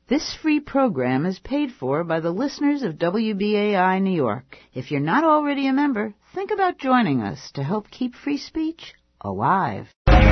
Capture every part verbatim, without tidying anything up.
This free program is paid for by the listeners of W B A I New York. If you're not already a member, think about joining us to help keep free speech alive.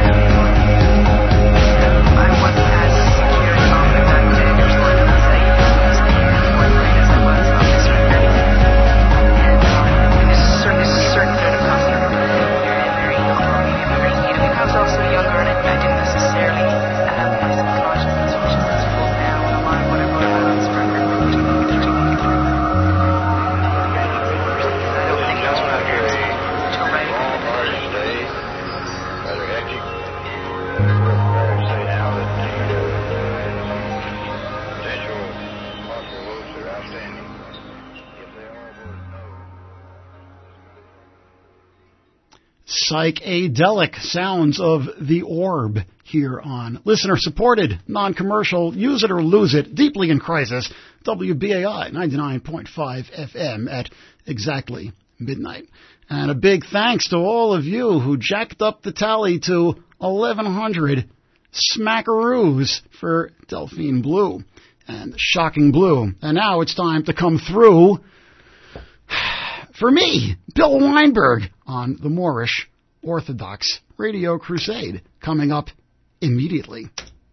Psychedelic sounds of The Orb here on listener-supported, non-commercial, use it or lose it, deeply in crisis, W B A I ninety-nine point five F M at exactly midnight. And a big thanks to all of you who jacked up the tally to eleven hundred smackaroos for Delphine Blue and Shocking Blue. And now it's time to come through for me, Bill Weinberg, on the Moorish Orthodox Radio Crusade, coming up immediately.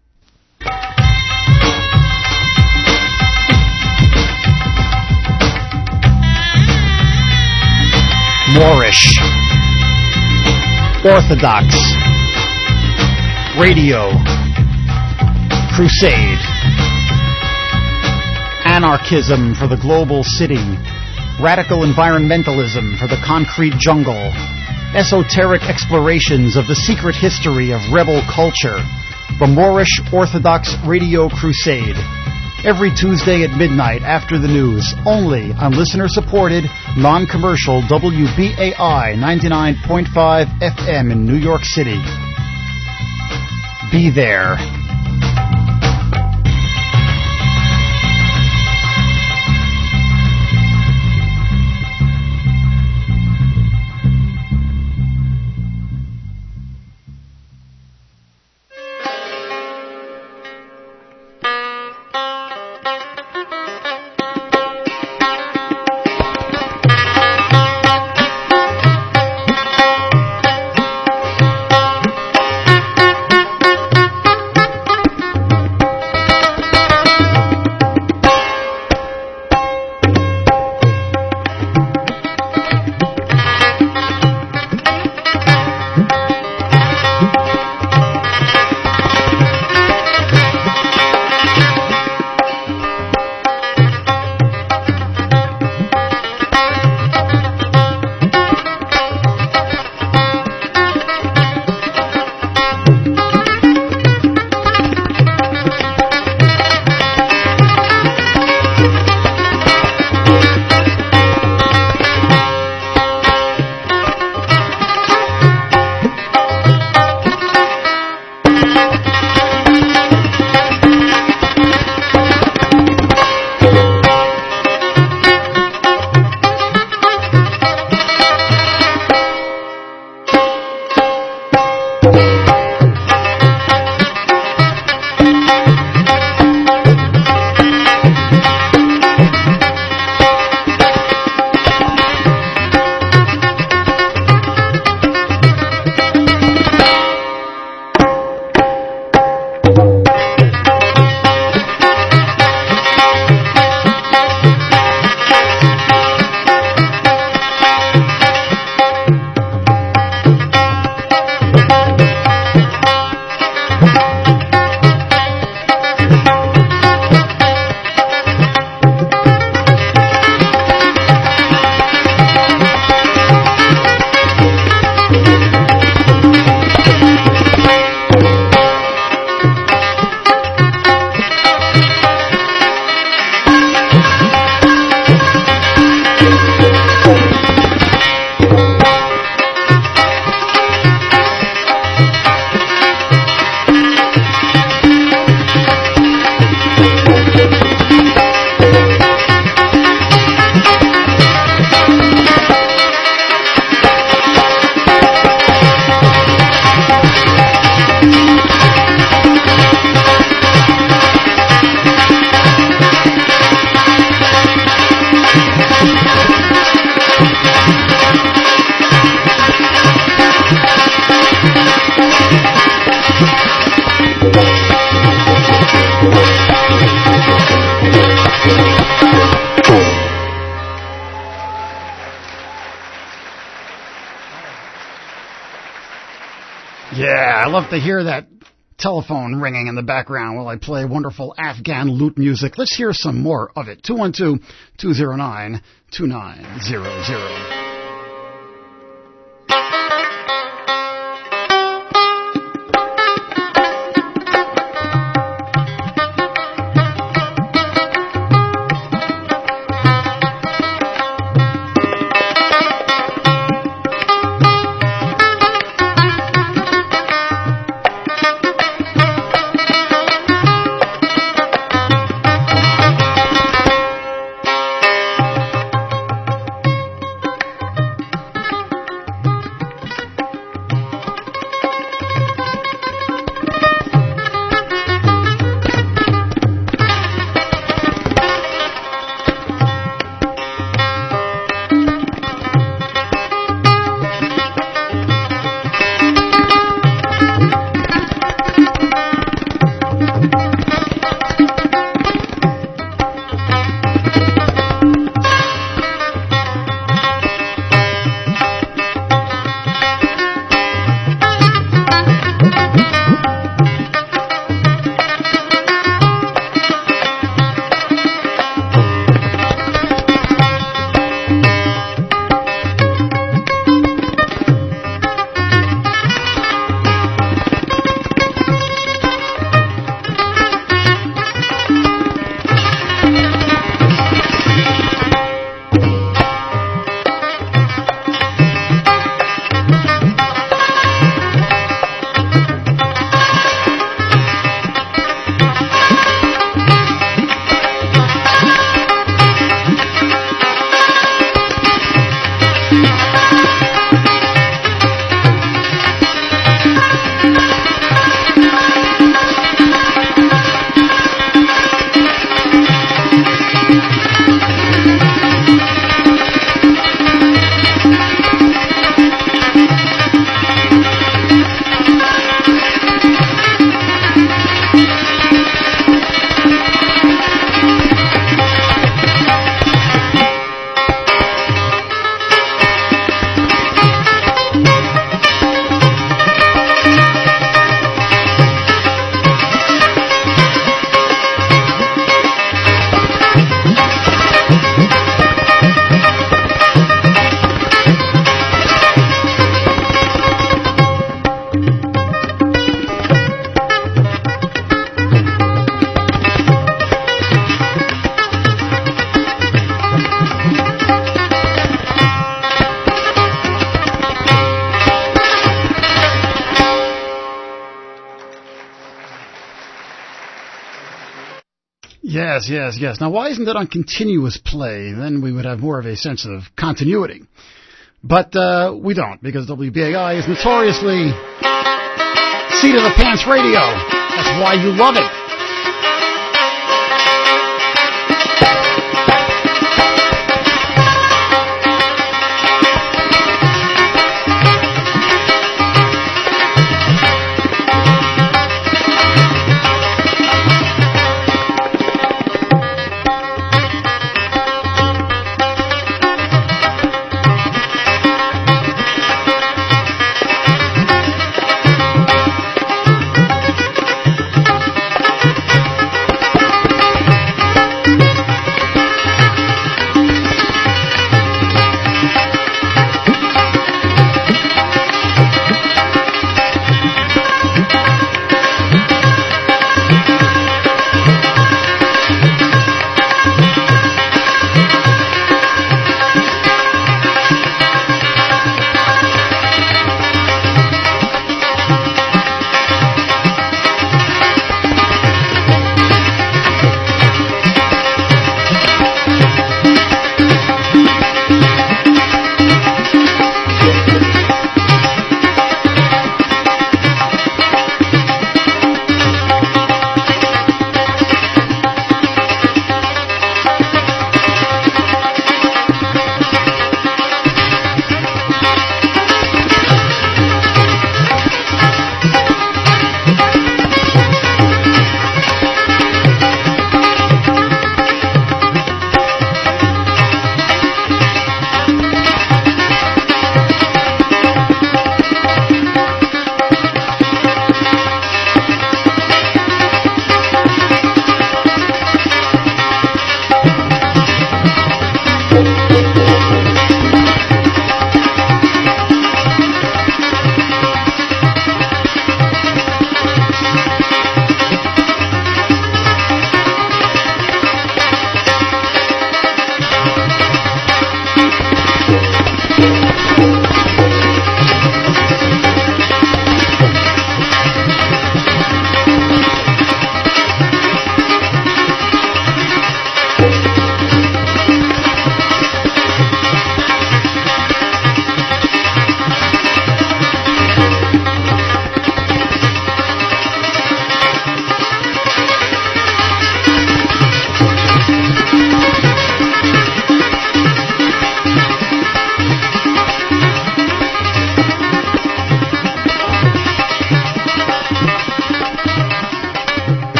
Moorish Orthodox Radio Crusade. Anarchism for the global city. Radical environmentalism for the concrete jungle. Esoteric explorations of the secret history of rebel culture. The Moorish Orthodox Radio Crusade. Every Tuesday at midnight after the news, only on listener-supported, non-commercial W B A I ninety-nine point five F M in New York City. Be there. Yeah, I love to hear that telephone ringing in the background while I play wonderful Afghan lute music. Let's hear some more of it. two one two, two zero nine, two nine zero zero. Yes, yes, yes. Now, why isn't that on continuous play? Then we would have more of a sense of continuity. But uh, we don't, because W B A I is notoriously seat-of-the-pants radio. That's why you love it.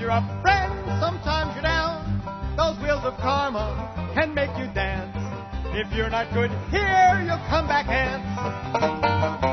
you're up, friend, sometimes you're down. Those wheels of karma can make you dance. If you're not good here, you'll come back ants.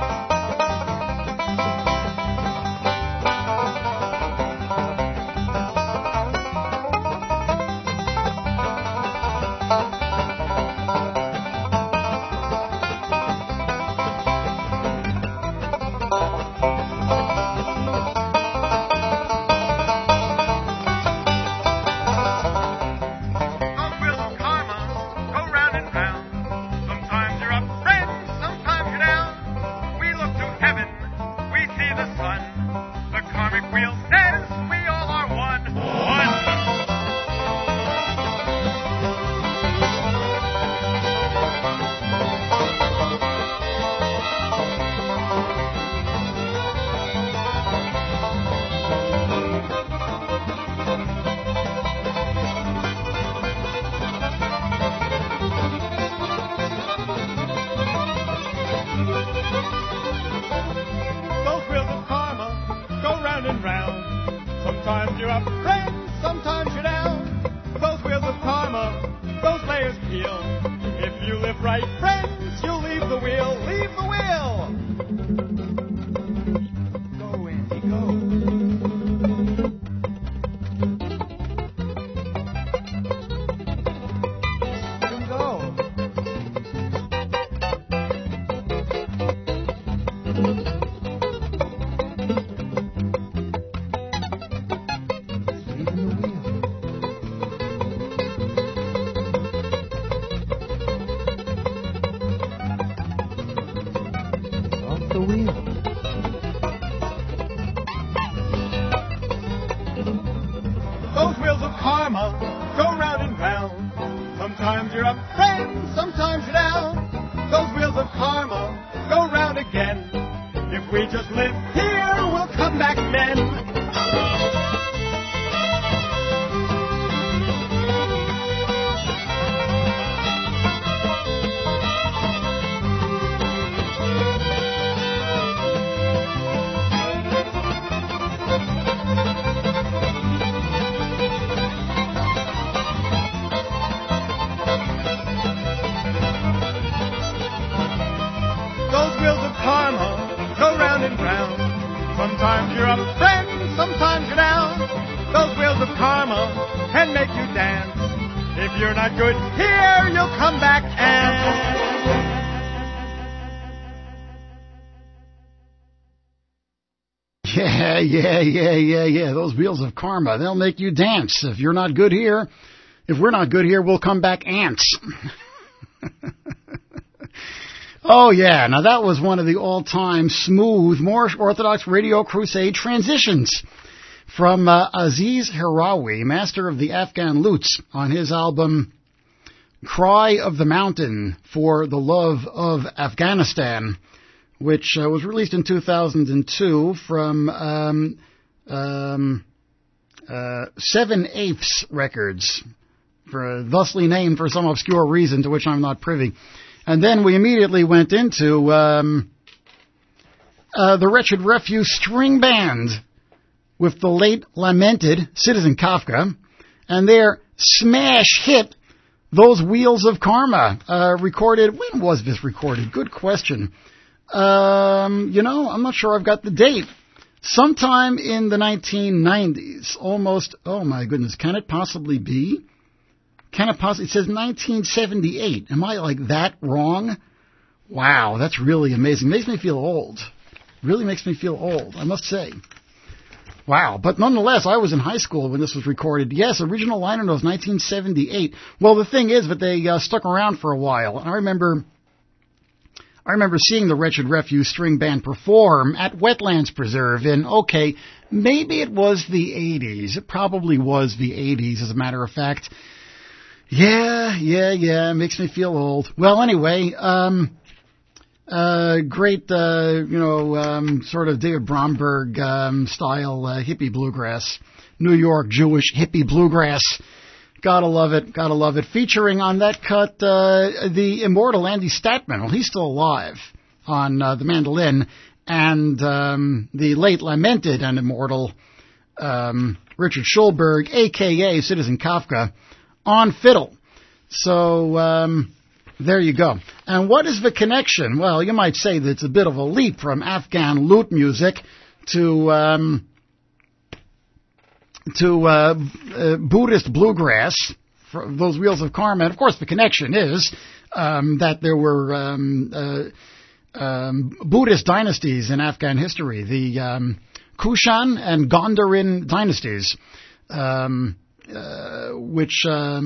Yeah, yeah, yeah, yeah, yeah. Those wheels of karma, they'll make you dance. If you're not good here, if we're not good here, we'll come back ants. Oh, yeah. Now, that was one of the all-time smooth, more Orthodox Radio Crusade transitions from uh, Aziz Hirawi, master of the Afghan lutes, on his album Cry of the Mountain for the Love of Afghanistan, which uh, was released in two thousand two from um, um, uh, Seven Eighths Records, for, thusly named for some obscure reason to which I'm not privy. And then we immediately went into um, uh, the Wretched Refuse String Band with the late lamented Citizen Kafka and their smash hit, Those Wheels of Karma, uh, recorded, when was this recorded? Good question. Um, you know, I'm not sure I've got the date. Sometime in the nineteen nineties, almost, oh my goodness, can it possibly be? Can it possibly, it says nineteen seventy-eight. Am I like that wrong? Wow, that's really amazing. Makes me feel old. Really makes me feel old, I must say. Wow, but nonetheless, I was in high school when this was recorded. Yes, original liner notes, nineteen seventy-eight. Well, the thing is that they uh, stuck around for a while, and I remember... I remember seeing the Wretched Refuse String Band perform at Wetlands Preserve in, okay, maybe it was the eighties. It probably was the eighties, as a matter of fact. Yeah, yeah, yeah, it makes me feel old. Well, anyway, um, uh, great, uh, you know, um, sort of David Bromberg um, style uh, hippie bluegrass, New York Jewish hippie bluegrass. Gotta love it, gotta love it. Featuring on that cut uh, the immortal Andy Statman. Well, he's still alive on uh, the mandolin, and um, the late lamented and immortal um, Richard Schulberg, a k a. Citizen Kafka, on fiddle. So um, there you go. And what is the connection? Well, you might say that it's a bit of a leap from Afghan lute music to um, to uh, uh, Buddhist bluegrass, for those Wheels of Karma. And, of course, the connection is um, that there were um, uh, um, Buddhist dynasties in Afghan history, the um, Kushan and Gondarin dynasties, um, uh, which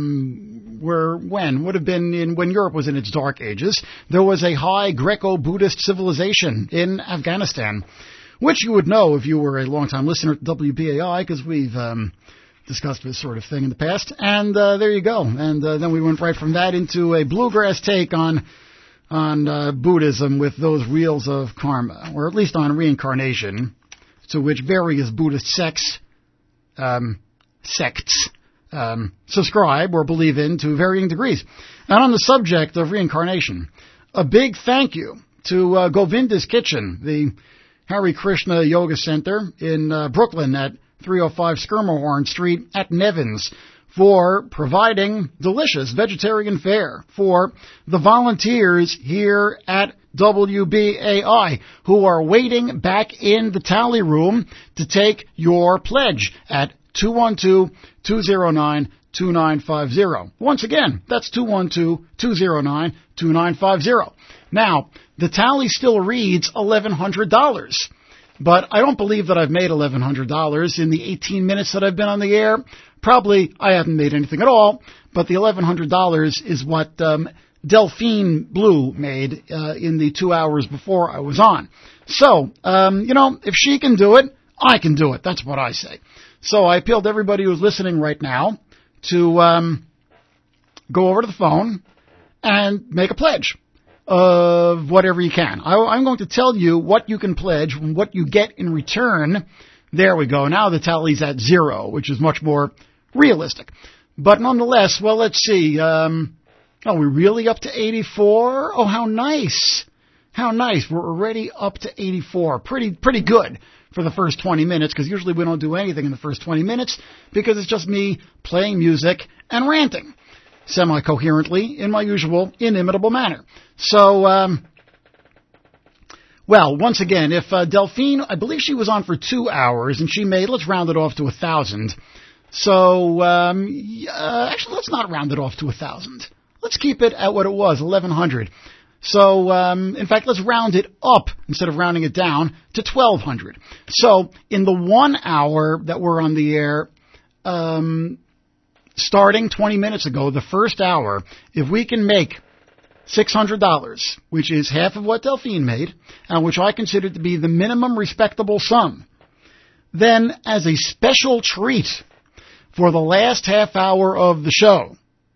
um, were when would have been in when Europe was in its dark ages. There was a high Greco-Buddhist civilization in Afghanistan, which you would know if you were a long-time listener to W B A I, because we've um, discussed this sort of thing in the past. And uh, there you go. And uh, then we went right from that into a bluegrass take on on uh, Buddhism with those Wheels of Karma, or at least on reincarnation, to which various Buddhist sects, um, sects um, subscribe or believe in to varying degrees. And on the subject of reincarnation, a big thank you to uh, Govinda's Kitchen, the Hare Krishna Yoga Center in uh, Brooklyn at three oh five Skirmahorn Street at Nevins, for providing delicious vegetarian fare for the volunteers here at W B A I who are waiting back in the tally room to take your pledge at two one two, two oh nine, two nine five oh. Once again, that's two one two, two oh nine, two nine five oh. Now, the tally still reads eleven hundred dollars, but I don't believe that I've made eleven hundred dollars in the eighteen minutes that I've been on the air. Probably I haven't made anything at all, but the eleven hundred dollars is what um, Delphine Blue made uh, in the two hours before I was on. So, um, you know, if she can do it, I can do it. That's what I say. So I appeal to everybody who's listening right now to um, go over to the phone and make a pledge of whatever you can. I, I'm going to tell you what you can pledge and what you get in return. There we go. Now the tally's at zero, which is much more realistic. But nonetheless, well, let's see. Um, oh, we're really up to eighty-four? Oh, how nice. How nice. We're already up to eighty-four. Pretty, pretty good for the first twenty minutes, because usually we don't do anything in the first twenty minutes because it's just me playing music and ranting semi-coherently in my usual inimitable manner. So, um, well, once again, if uh, Delphine, I believe she was on for two hours, and she made, let's round it off to a thousand. So, um, uh, actually, let's not round it off to a thousand. Let's keep it at what it was, eleven hundred. So, um, in fact, let's round it up instead of rounding it down to twelve hundred. So, in the one hour that we're on the air, um, starting twenty minutes ago, the first hour, if we can make six hundred dollars, which is half of what Delphine made, and which I consider to be the minimum respectable sum, then as a special treat for the last half hour of the show,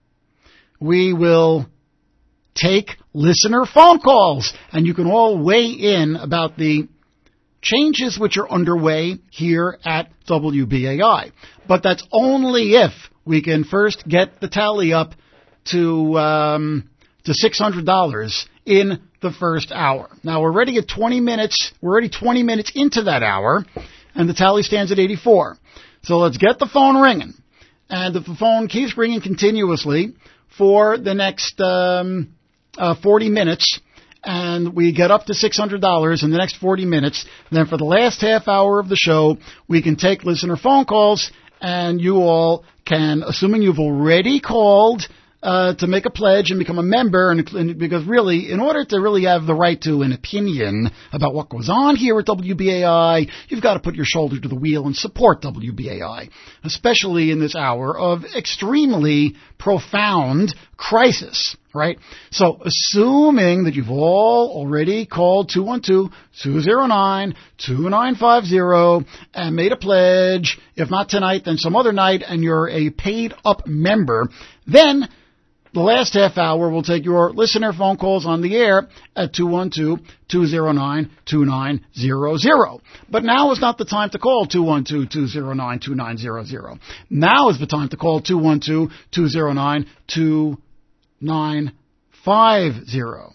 we will take listener phone calls, and you can all weigh in about the changes which are underway here at W B A I. But that's only if we can first get the tally up to um, to six hundred dollars in the first hour. Now, we're already at twenty minutes. We're already twenty minutes into that hour, and the tally stands at eighty-four. So let's get the phone ringing. And if the phone keeps ringing continuously for the next um, uh, forty minutes, and we get up to six hundred dollars in the next forty minutes, then for the last half hour of the show, we can take listener phone calls, and you all can, assuming you've already called uh, to make a pledge and become a member, and, and because really, in order to really have the right to an opinion about what goes on here at W B A I, you've got to put your shoulder to the wheel and support W B A I, especially in this hour of extremely profound crisis. Right? So, assuming that you've all already called two one two, two oh nine, two nine five oh and made a pledge, if not tonight, then some other night, and you're a paid-up member, then the last half hour will take your listener phone calls on the air at two one two, two oh nine, two nine zero zero. But now is not the time to call two one two, two oh nine, two nine zero zero. Now is the time to call two one two, two oh nine, two nine five zero.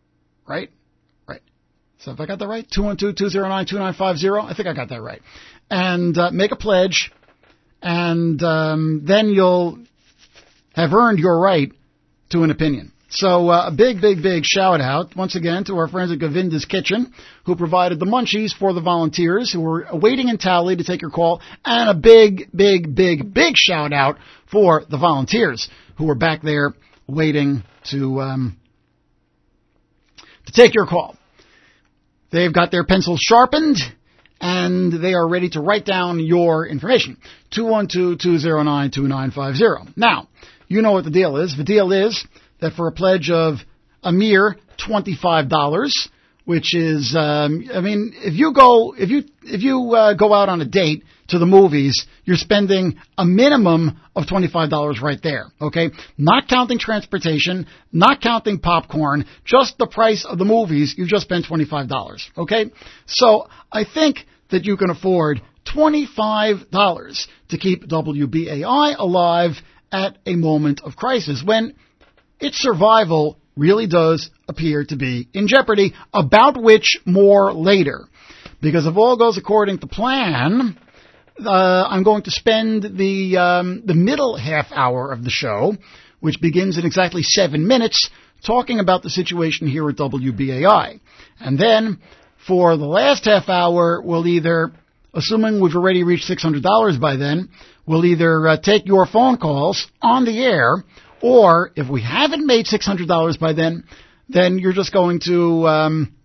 Right? Right. So if I got that right, two one two, two oh nine, two nine five oh, I think I got that right. and uh, make a pledge, and um, then you'll have earned your right to an opinion. So uh, a big, big, big shout out once again to our friends at Govinda's Kitchen, who provided the munchies for the volunteers who were waiting in tally to take your call, and a big, big, big, big shout out for the volunteers who were back there waiting to um, to take your call. They've got their pencils sharpened, and they are ready to write down your information. two one two, two zero nine, two nine five zero. Now, you know what the deal is. The deal is that for a pledge of a mere twenty-five dollars, which is, um, I mean, if you go, if you, if you uh, go out on a date to the movies, you're spending a minimum of twenty-five dollars right there, okay? Not counting transportation, not counting popcorn, just the price of the movies, you just spent twenty-five dollars, okay? So I think that you can afford twenty-five dollars to keep W B A I alive at a moment of crisis, when its survival really does appear to be in jeopardy, about which more later. Because if all goes according to plan, uh, I'm going to spend the um, the middle half hour of the show, which begins in exactly seven minutes, talking about the situation here at W B A I. And then, for the last half hour, we'll either, assuming we've already reached six hundred dollars by then, we'll either uh, take your phone calls on the air, or if we haven't made six hundred dollars by then, then you're just going to um,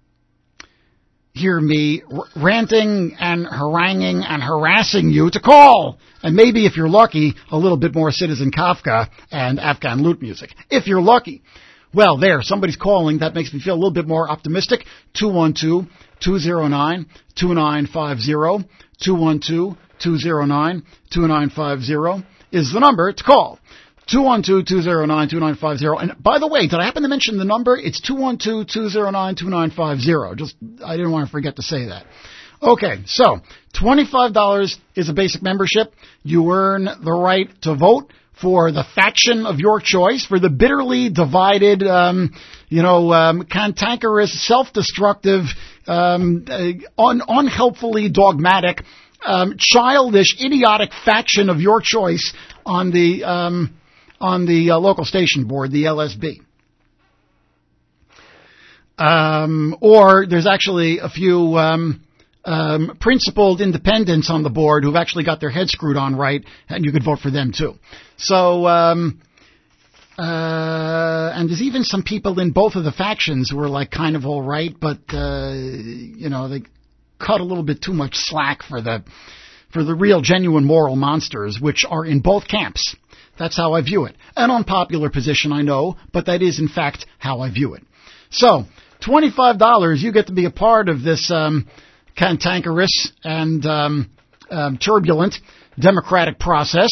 hear me r- ranting and haranguing and harassing you to call. And maybe, if you're lucky, a little bit more Citizen Kafka and Afghan lute music. If you're lucky. Well, there, somebody's calling. That makes me feel a little bit more optimistic. two one two, two zero nine, two nine five zero. two one two, two zero nine, two nine five zero is the number to call. two one two, two zero nine, two nine five zero. And by the way, did I happen to mention the number? It's two one two, two zero nine, two nine five zero. Just, I didn't want to forget to say that. Okay, so twenty-five dollars is a basic membership. You earn the right to vote for the faction of your choice, for the bitterly divided, um, you know, um, cantankerous, self-destructive, um, uh, un- unhelpfully dogmatic, um, childish, idiotic faction of your choice on the um, on the uh, local station board, the L S B. Um, or there's actually a few um, um, principled independents on the board who've actually got their heads screwed on right, and you could vote for them too. So, um, uh, and there's even some people in both of the factions who are like kind of all right, but uh, you know, they cut a little bit too much slack for the for the real, genuine moral monsters, which are in both camps. That's how I view it. An unpopular position, I know, but that is in fact how I view it. So, twenty-five dollars, you get to be a part of this um, cantankerous and um, um, turbulent democratic process.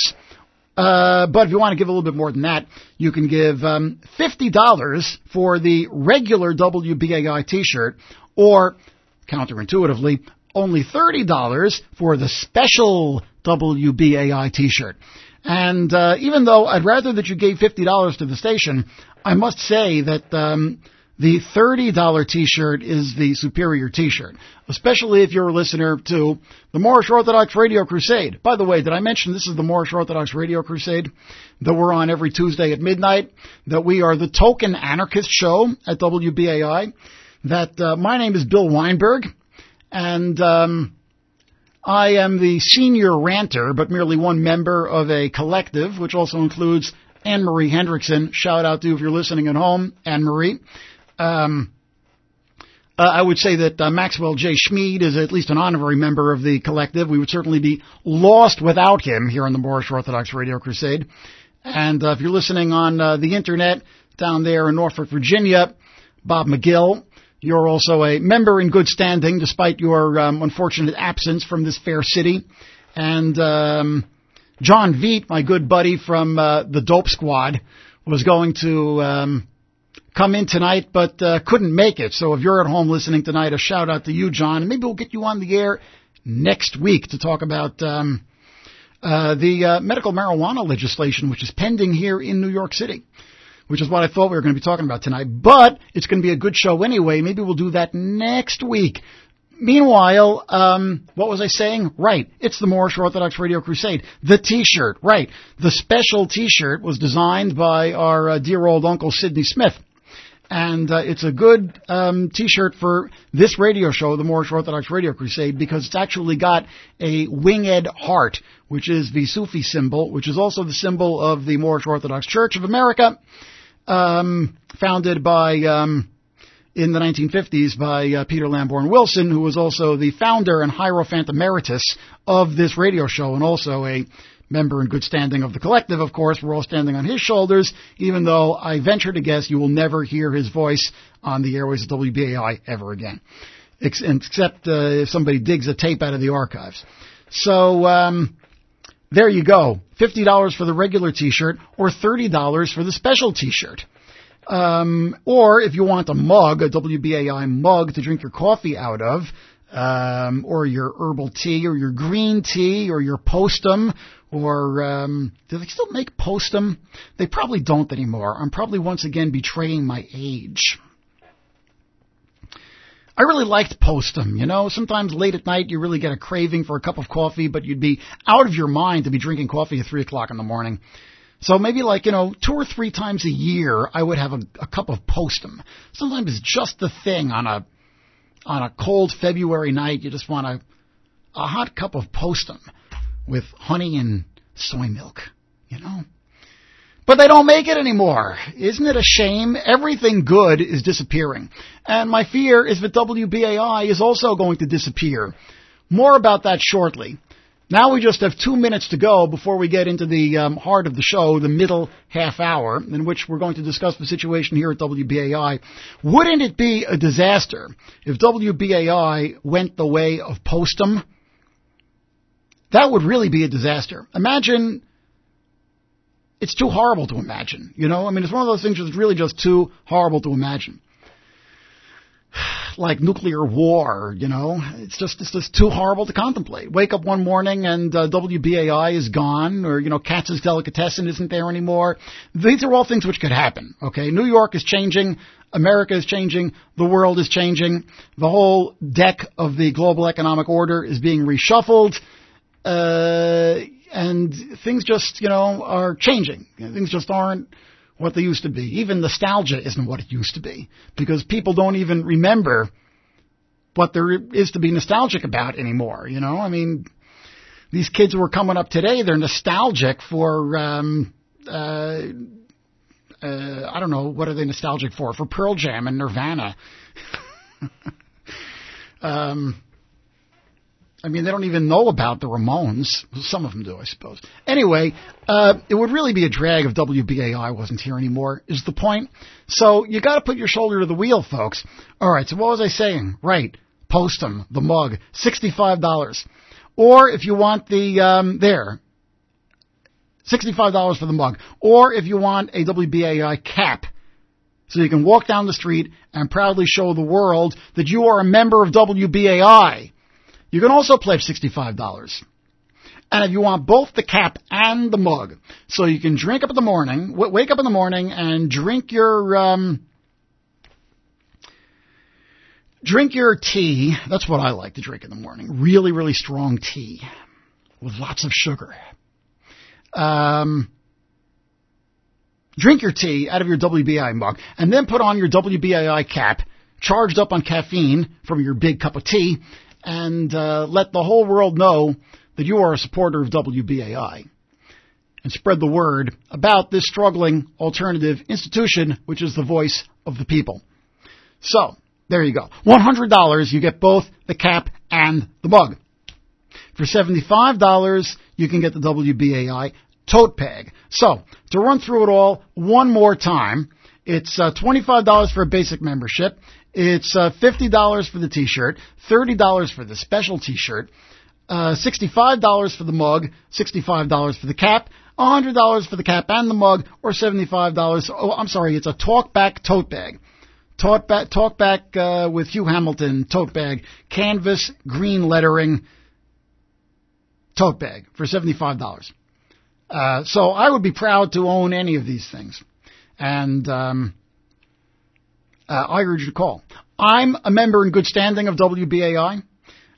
Uh, but if you want to give a little bit more than that, you can give um, fifty dollars for the regular W B A I t-shirt, or, counterintuitively, only thirty dollars for the special W B A I t-shirt. And uh, even though I'd rather that you gave fifty dollars to the station, I must say that um, the thirty dollars t-shirt is the superior t-shirt, especially if you're a listener to the Moorish Orthodox Radio Crusade. By the way, did I mention this is the Moorish Orthodox Radio Crusade, that we're on every Tuesday at midnight, that we are the token anarchist show at W B A I, that uh, my name is Bill Weinberg, and um, I am the senior ranter, but merely one member of a collective, which also includes Anne-Marie Hendrickson. Shout out to you if you're listening at home, Anne-Marie. Um, uh, I would say that uh, Maxwell J. Schmid is at least an honorary member of the collective. We would certainly be lost without him here on the Moorish Orthodox Radio Crusade. And uh, if you're listening on uh, the Internet down there in Norfolk, Virginia, Bob McGill, you're also a member in good standing, despite your um, unfortunate absence from this fair city. And um, John Veet, my good buddy from uh, the Dope Squad, was going to um, come in tonight, but uh, couldn't make it. So if you're at home listening tonight, a shout out to you, John. And maybe we'll get you on the air next week to talk about um, uh, the uh, medical marijuana legislation, which is pending here in New York City, which is what I thought we were going to be talking about tonight. But it's going to be a good show anyway. Maybe we'll do that next week. Meanwhile, um, what was I saying? Right. It's the Moorish Orthodox Radio Crusade. The T-shirt. Right. The special T-shirt was designed by our uh, dear old Uncle Sidney Smith. And uh, it's a good um, T-shirt for this radio show, the Moorish Orthodox Radio Crusade, because it's actually got a winged heart, which is the Sufi symbol, which is also the symbol of the Moorish Orthodox Church of America, um, founded by... Um, in the nineteen fifties by uh, Peter Lamborn Wilson, who was also the founder and Hierophant Emeritus of this radio show and also a member in good standing of the collective, of course. We're all standing on his shoulders, even though I venture to guess you will never hear his voice on the airways of W B A I ever again, Ex- except uh, if somebody digs a tape out of the archives. So um, there you go, fifty dollars for the regular T-shirt or thirty dollars for the special T-shirt. Um, or if you want a mug, a W B A I mug to drink your coffee out of, um, or your herbal tea, or your green tea, or your Postum, or um, do they still make Postum? They probably don't anymore. I'm probably once again betraying my age. I really liked Postum, you know. Sometimes late at night you really get a craving for a cup of coffee, but you'd be out of your mind to be drinking coffee at three o'clock in the morning. So maybe like, you know, two or three times a year, I would have a, a cup of Postum. Sometimes it's just the thing on a on a cold February night. You just want a, a hot cup of Postum with honey and soy milk, you know. But they don't make it anymore. Isn't it a shame? Everything good is disappearing. And my fear is that W B A I is also going to disappear. More about that shortly. Now we just have two minutes to go before we get into the um, heart of the show, the middle half hour, in which we're going to discuss the situation here at W B A I. Wouldn't it be a disaster if W B A I went the way of Postum? That would really be a disaster. Imagine, it's too horrible to imagine, you know? I mean, it's one of those things that's really just too horrible to imagine. Like nuclear war, you know, it's just it's just too horrible to contemplate. Wake up one morning and uh, W B A I is gone, or, you know, Katz's Delicatessen isn't there anymore. These are all things which could happen, okay? New York is changing, America is changing, the world is changing, the whole deck of the global economic order is being reshuffled, uh, and things just, you know, are changing. Things just aren't what they used to be. Even nostalgia isn't what it used to be, because people don't even remember what there is to be nostalgic about anymore, you know? I mean, these kids who are coming up today, they're nostalgic for, um, uh, uh, I don't know, what are they nostalgic for? For Pearl Jam and Nirvana. um... I mean, they don't even know about the Ramones. Some of them do, I suppose. Anyway, uh, it would really be a drag if W B A I wasn't here anymore, is the point. So you got to put your shoulder to the wheel, folks. All right, so what was I saying? Right, Postum, the mug, sixty-five dollars. Or if you want the, um, there, sixty-five dollars for the mug. Or if you want a W B A I cap, so you can walk down the street and proudly show the world that you are a member of W B A I. You can also pledge sixty-five dollars. And if you want both the cap and the mug, so you can drink up in the morning, w- wake up in the morning and drink your, um, drink your tea. That's what I like to drink in the morning. Really, really strong tea with lots of sugar. Um, drink your tea out of your W B A I mug and then put on your W B A I cap, charged up on caffeine from your big cup of tea, and uh, let the whole world know that you are a supporter of W B A I. And spread the word about this struggling alternative institution, which is the voice of the people. So, there you go. one hundred dollars, you get both the cap and the mug. For seventy-five dollars, you can get the W B A I tote bag. So, to run through it all one more time, it's uh, twenty-five dollars for a basic membership. It's uh, fifty dollars for the T-shirt, thirty dollars for the special T-shirt, uh, sixty-five dollars for the mug, sixty-five dollars for the cap, one hundred dollars for the cap and the mug, or seventy-five dollars. Oh, I'm sorry, it's a Talkback tote bag. Talkback, Talkback uh, with Hugh Hamilton tote bag, canvas, green lettering, tote bag for seventy-five dollars. Uh, so I would be proud to own any of these things. And um, uh, I urge you to call. I'm a member in good standing of W B A I.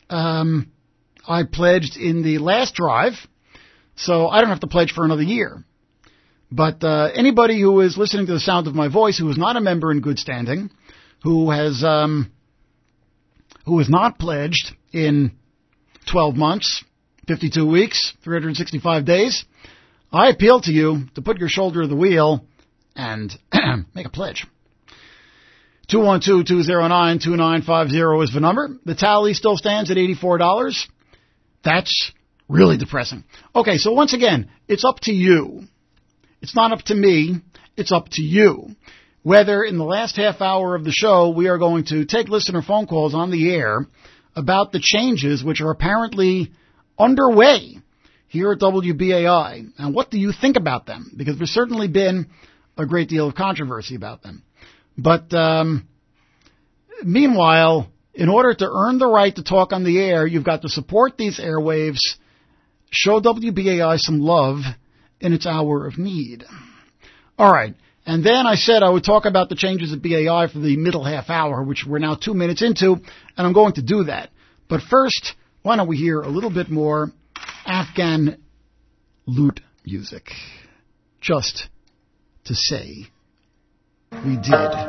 um, I pledged in the last drive, so I don't have to pledge for another year. But uh, anybody who is listening to the sound of my voice who is not a member in good standing, who has um, who has not pledged in twelve months, fifty-two weeks, three hundred sixty-five days, I appeal to you to put your shoulder to the wheel and make a pledge. two one two, two zero nine, two nine five zero is the number. The tally still stands at eighty-four dollars. That's really depressing. Okay, so once again, it's up to you. It's not up to me. It's up to you. Whether in the last half hour of the show we are going to take listener phone calls on the air about the changes which are apparently underway here at W B A I. And what do you think about them? Because there's certainly been a great deal of controversy about them. But um, meanwhile, in order to earn the right to talk on the air, you've got to support these airwaves, show W B A I some love in its hour of need. All right. And then I said I would talk about the changes at B A I for the middle half hour, which we're now two minutes into, and I'm going to do that. But first, why don't we hear a little bit more Afghan lute music, just to say we did.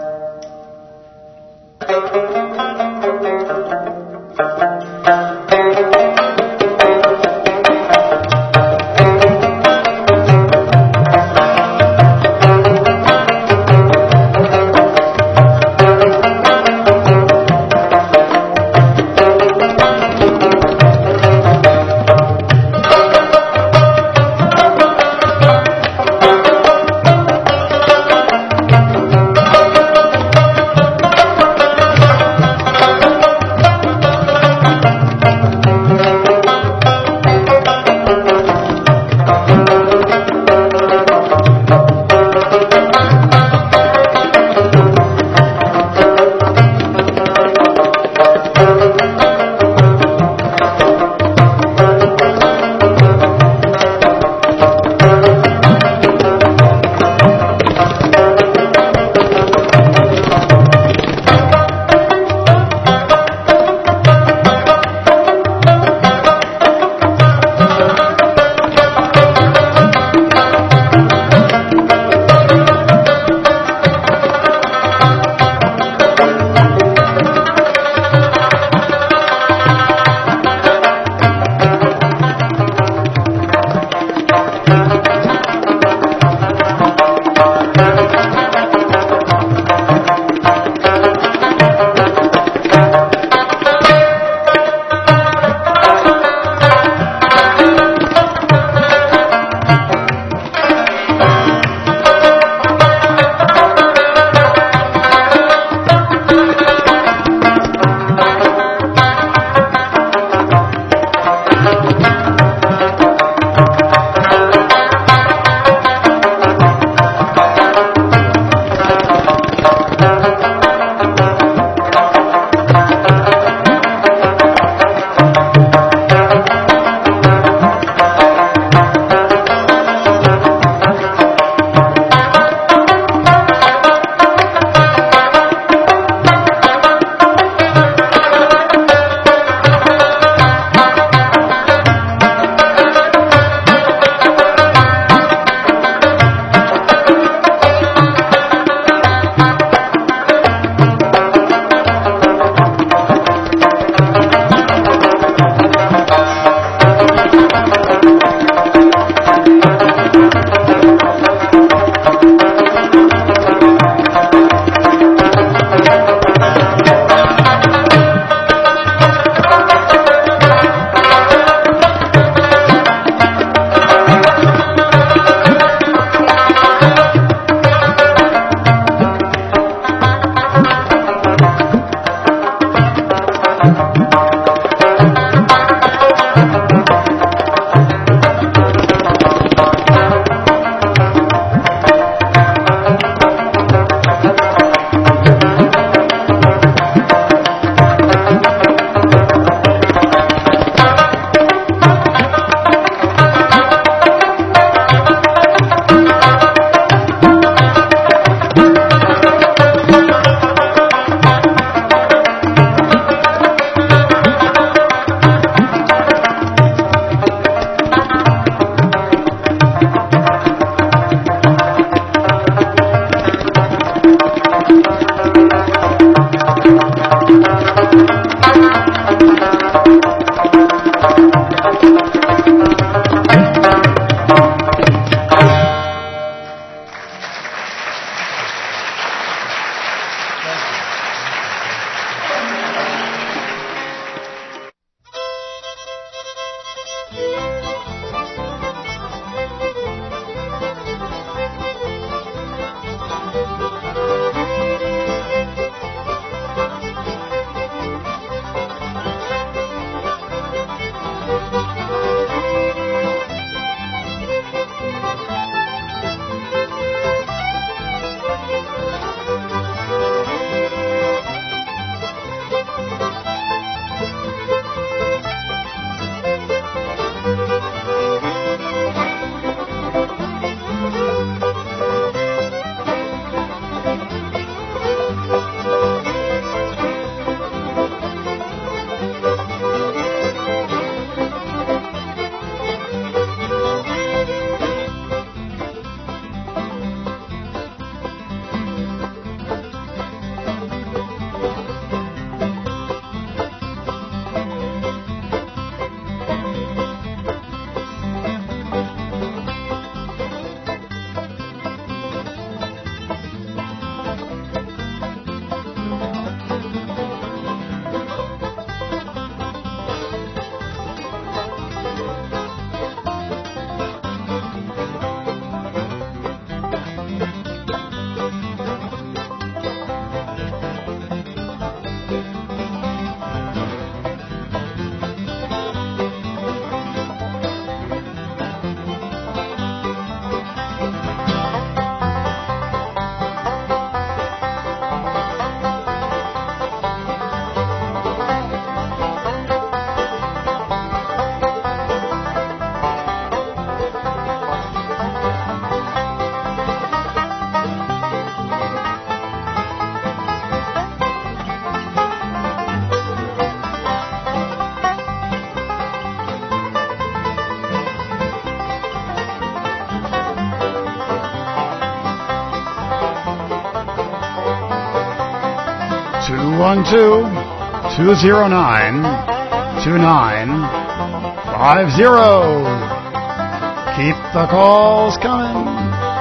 two one two, two zero nine, two nine five zero. Keep the calls coming.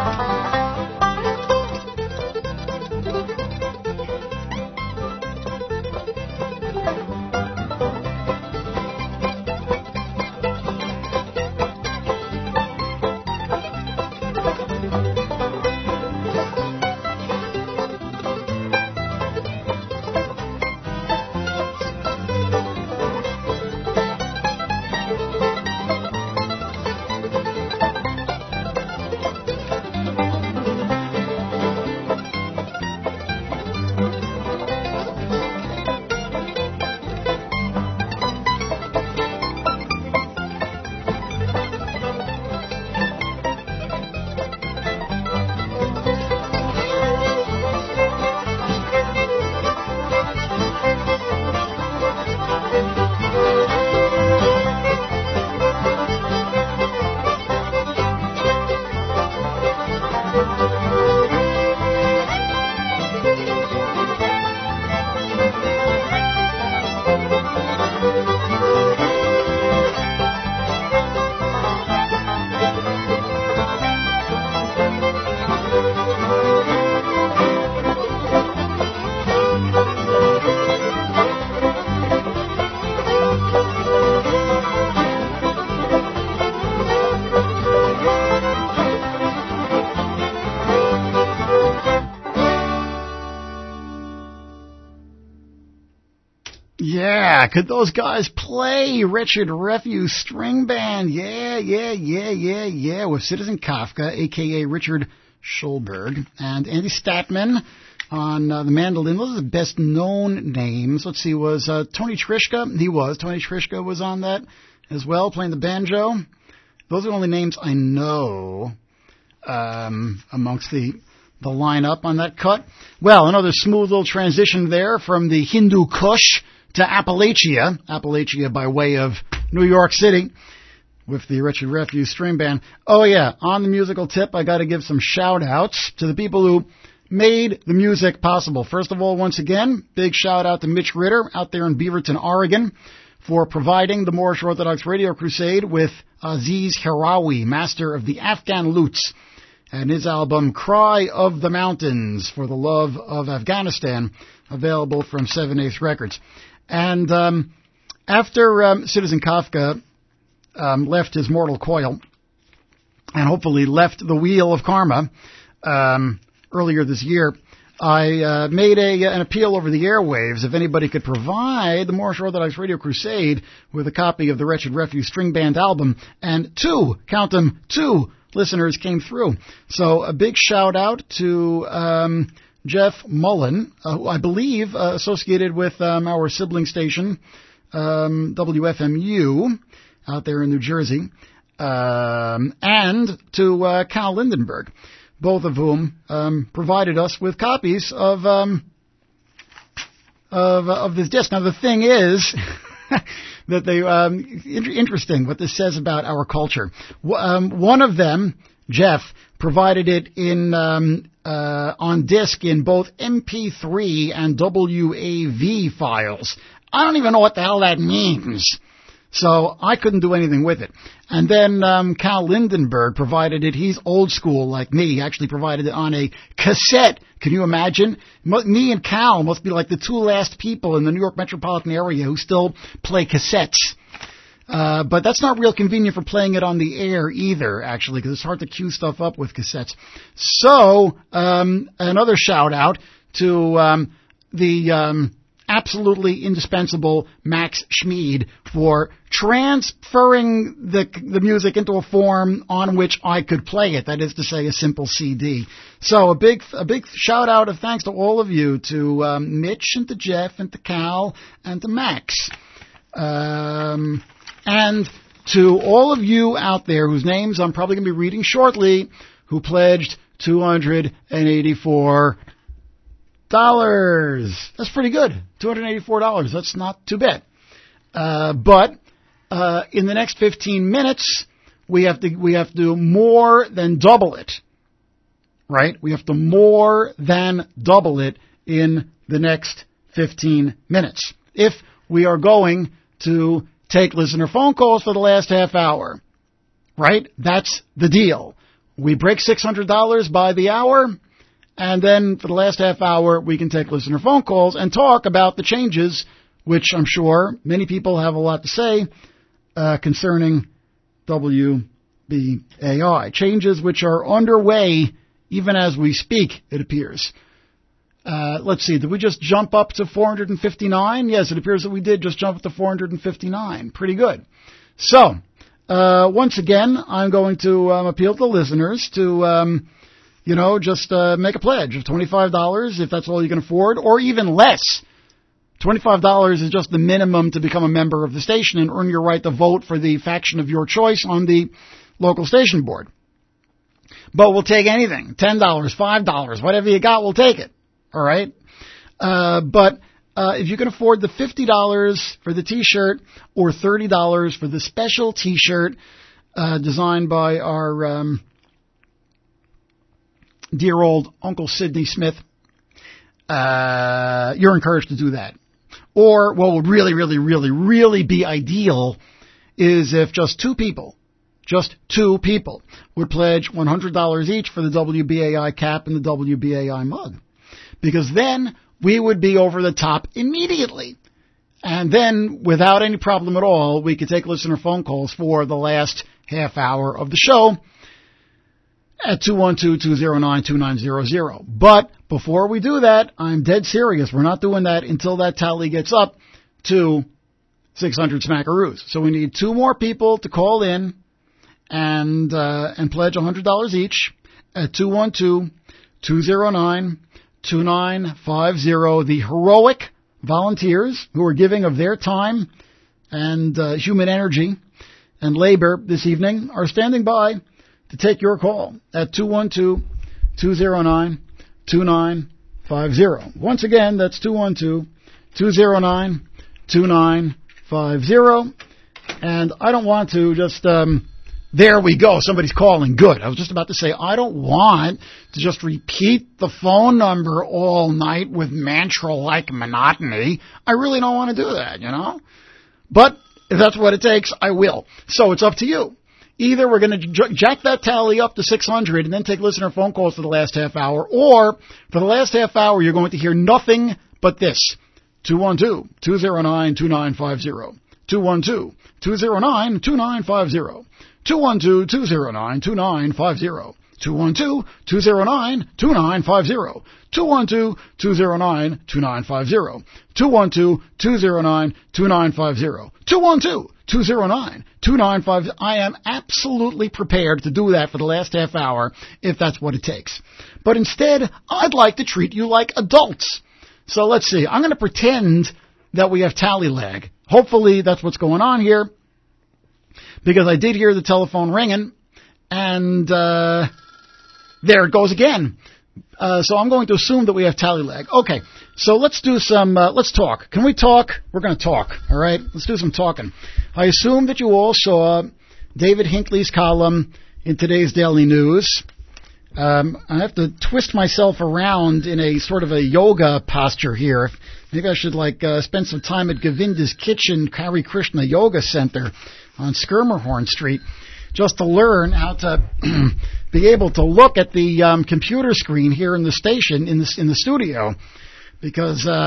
Yeah, could those guys play? Wretched Refuse String Band. Yeah, yeah, yeah, yeah, yeah. With Citizen Kafka, a k a. Richard Schulberg, and Andy Statman on uh, the mandolin. Those are the best known names. Let's see, was uh, Tony Trischka? He was. Tony Trischka was on that as well, playing the banjo. Those are the only names I know um, amongst the the lineup on that cut. Well, another smooth little transition there from the Hindu Kush to Appalachia, Appalachia by way of New York City, with the Wretched Refuse String Band. Oh yeah, on the musical tip, I got to give some shout-outs to the people who made the music possible. First of all, once again, big shout-out to Mitch Ritter out there in Beaverton, Oregon, for providing the Moorish Orthodox Radio Crusade with Aziz Harawi, master of the Afghan lutes, and his album Cry of the Mountains for the Love of Afghanistan, available from seven eighths Records. And um, after um, Citizen Kafka um, left his mortal coil and hopefully left the wheel of karma um, earlier this year, I uh, made a, an appeal over the airwaves if anybody could provide the Moorish Orthodox Radio Crusade with a copy of the Wretched Refuse String Band album, and two, count them, two listeners came through. So a big shout out to um, Jeff Mullen, uh, who I believe uh, associated with um, our sibling station, um, W F M U, out there in New Jersey, um, and to uh, Cal Lindenberg, both of whom um, provided us with copies of um, of, of this disc. Now the thing is that they um, interesting what this says about our culture. Um, one of them, Jeff, provided it in um, uh, on disc in both M P three and W A V files. I don't even know what the hell that means. So I couldn't do anything with it. And then um, Cal Lindenberg provided it. He's old school like me. He actually provided it on a cassette. Can you imagine? Me and Cal must be like the two last people in the New York metropolitan area who still play cassettes. Uh, but that's not real convenient for playing it on the air either, actually, because it's hard to cue stuff up with cassettes. So um, another shout out to um, the... Um, absolutely indispensable Max Schmid for transferring the the music into a form on which I could play it. That is to say, a simple C D. So a big a big shout out of thanks to all of you, to um, Mitch and to Jeff and to Cal and to Max, um, and to all of you out there whose names I'm probably going to be reading shortly, who pledged two hundred eighty-four dollars. That's pretty good. two hundred eighty-four dollars. That's not too bad. Uh, but uh, in the next fifteen minutes, we have to we have to more than double it. Right? We have to more than double it in the next fifteen minutes. If we are going to take listener phone calls for the last half hour, right? That's the deal. We break six hundred dollars by the hour, and then for the last half hour, we can take listener phone calls and talk about the changes, which I'm sure many people have a lot to say uh, concerning W B A I. Changes which are underway even as we speak, it appears. Uh, let's see, did we just jump up to four hundred fifty-nine? Yes, it appears that we did just jump up to four hundred fifty-nine. Pretty good. So, uh, once again, I'm going to um, appeal to the listeners to, um, you know, just uh, make a pledge of twenty-five dollars if that's all you can afford, or even less. twenty-five dollars is just the minimum to become a member of the station and earn your right to vote for the faction of your choice on the local station board. But we'll take anything. ten dollars, five dollars, whatever you got, we'll take it. All right? Uh, but uh, if you can afford the fifty dollars for the T-shirt or thirty dollars for the special T-shirt uh, designed by our um, dear old Uncle Sidney Smith, uh, you're encouraged to do that. Or what would really, really, really, really be ideal is if just two people, just two people would pledge one hundred dollars each for the W B A I cap and the W B A I mug. Because then we would be over the top immediately. And then, without any problem at all, we could take listener phone calls for the last half hour of the show at two one two, two zero nine, two nine zero zero. But before we do that, I'm dead serious. We're not doing that until that tally gets up to six hundred smackaroos. So we need two more people to call in and uh, and pledge one hundred dollars each at two one two, two zero nine, two nine five zero. The heroic volunteers who are giving of their time and uh, human energy and labor this evening are standing by to take your call at two one two, two zero nine, two nine five zero. Once again, that's two one two, two zero nine, two nine five zero. And I don't want to just... Um, There we go. Somebody's calling. Good. I was just about to say, I don't want to just repeat the phone number all night with mantra-like monotony. I really don't want to do that, you know? But if that's what it takes, I will. So it's up to you. Either we're going to j- jack that tally up to six hundred and then take listener phone calls for the last half hour, or for the last half hour, you're going to hear nothing but this. two one two, two zero nine, two nine five zero. two one two, two zero nine, two nine five zero. two one two, two zero nine, two nine five zero. two one two, two zero nine, two nine five zero. two one two, two zero nine, two nine five zero. two one two, two zero nine, two nine five zero. two one two, two zero nine, two nine five zero. I am absolutely prepared to do that for the last half hour if that's what it takes. But instead, I'd like to treat you like adults. So let's see. I'm going to pretend that we have tally lag. Hopefully that's what's going on here, because I did hear the telephone ringing, and uh, there it goes again. Uh, so I'm going to assume that we have tally lag. Okay, so let's do some, uh, let's talk. Can we talk? We're going to talk, all right? Let's do some talking. I assume that you all saw David Hinckley's column in today's Daily News. Um, I have to twist myself around in a sort of a yoga posture here. Maybe I should like uh, spend some time at Govinda's Kitchen, Hare Krishna Yoga Center on Skirmerhorn Street, just to learn how to be able to look at the um, computer screen here in the station, in the in the studio, because uh,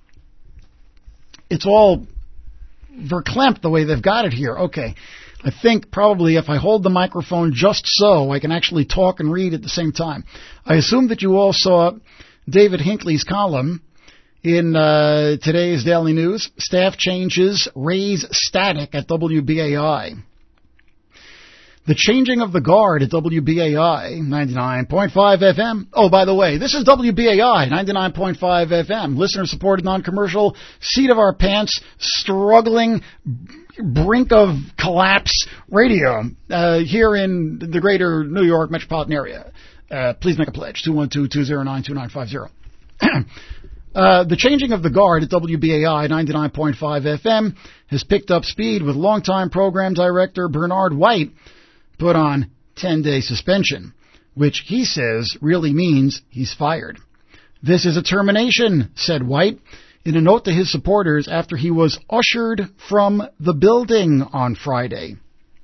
it's all verklempt the way they've got it here. Okay. I think probably if I hold the microphone just so, I can actually talk and read at the same time. I assume that you all saw David Hinckley's column in uh, today's Daily News. Staff changes raise static at W B A I. The changing of the guard at W B A I, ninety-nine point five F M. Oh, by the way, this is W B A I, ninety-nine point five F M. Listener-supported, non-commercial, seat of our pants, struggling, brink of collapse radio uh, here in the greater New York metropolitan area. Uh, please make a pledge, two one two, two zero nine, two nine five zero. Uh, the changing of the guard at W B A I ninety-nine point five F M has picked up speed, with longtime program director Bernard White put on ten-day suspension, which he says really means he's fired. This is a termination, said White. in a note to his supporters after he was ushered from the building on Friday.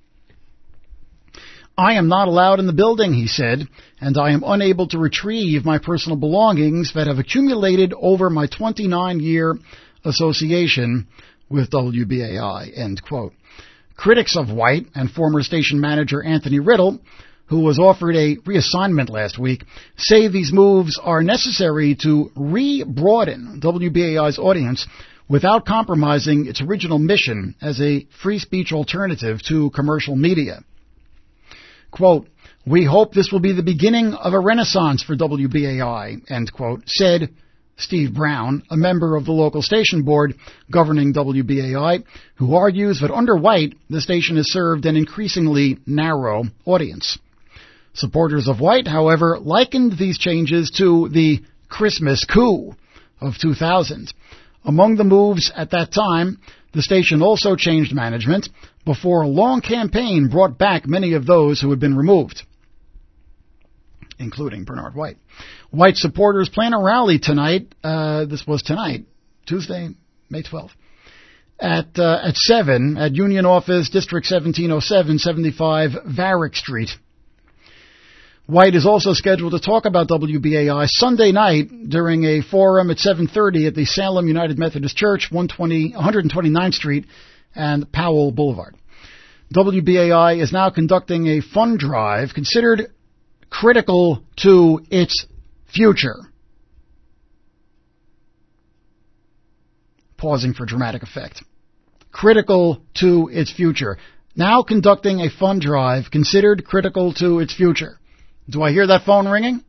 "I am not allowed in the building," he said, "and I am unable to retrieve my personal belongings that have accumulated over my twenty-nine-year association with W B A I," end quote. Critics of White and former station manager Anthony Riddle, who was offered a reassignment last week, say these moves are necessary to re-broaden W B A I's audience without compromising its original mission as a free speech alternative to commercial media. Quote, "We hope this will be the beginning of a renaissance for W B A I," end quote, said Steve Brown, a member of the local station board governing W B A I, who argues that under White, the station has served an increasingly narrow audience. Supporters of White, however, likened these changes to the Christmas coup of two thousand. Among the moves at that time, the station also changed management before a long campaign brought back many of those who had been removed, including Bernard White. White supporters plan a rally tonight. Uh, this was tonight, Tuesday, May twelfth, at uh, at seven at Union Office, District seventeen oh seven, seventy-five Varick Street. White is also scheduled to talk about W B A I Sunday night during a forum at seven thirty at the Salem United Methodist Church, one hundred twenty-ninth Street and Powell Boulevard. W B A I is now conducting a fund drive considered critical to its future. Pausing for dramatic effect. Critical to its future. Now conducting a fund drive considered critical to its future. Do I hear that phone ringing?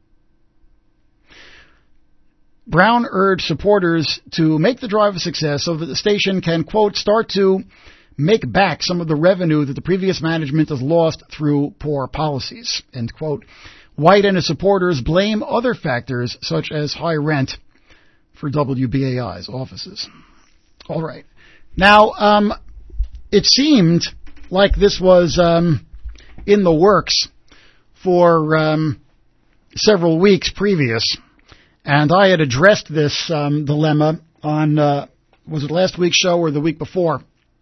Brown urged supporters to make the drive a success so that the station can, quote, start to make back some of the revenue that the previous management has lost through poor policies, end quote. White and his supporters blame other factors such as high rent for W B A I's offices. All right. Now, um, it seemed like this was um, in the works for um, several weeks previous, and I had addressed this um, dilemma on, uh, was it last week's show or the week before,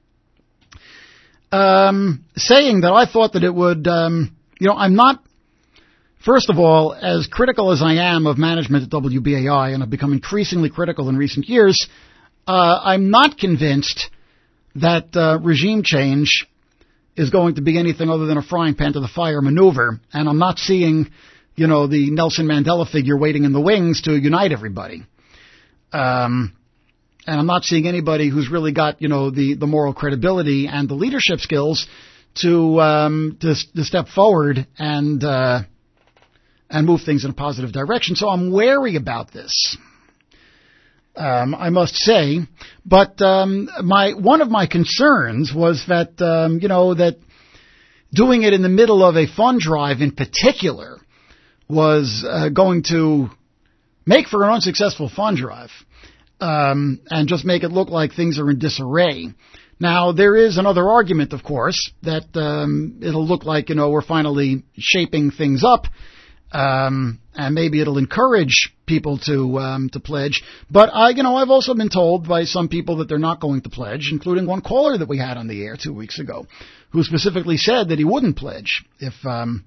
um, saying that I thought that it would, um, you know, I'm not, first of all, as critical as I am of management at W B A I, and I've become increasingly critical in recent years, uh, I'm not convinced that uh, regime change is going to be anything other than a frying pan to the fire maneuver, and I'm not seeing, you know, the Nelson Mandela figure waiting in the wings to unite everybody. Um, and I'm not seeing anybody who's really got, you know, the, the moral credibility and the leadership skills to um, to, to step forward and uh, and move things in a positive direction. So I'm wary about this. Um, I must say, but um, my one of my concerns was that um, you know that doing it in the middle of a fund drive in particular was uh, going to make for an unsuccessful fund drive um, and just make it look like things are in disarray. Now there is another argument, of course, that um, it'll look like you know we're finally shaping things up. Um, and maybe it'll encourage people to um, to pledge. But I, you know, I've also been told by some people that they're not going to pledge, including one caller that we had on the air two weeks ago, who specifically said that he wouldn't pledge if um,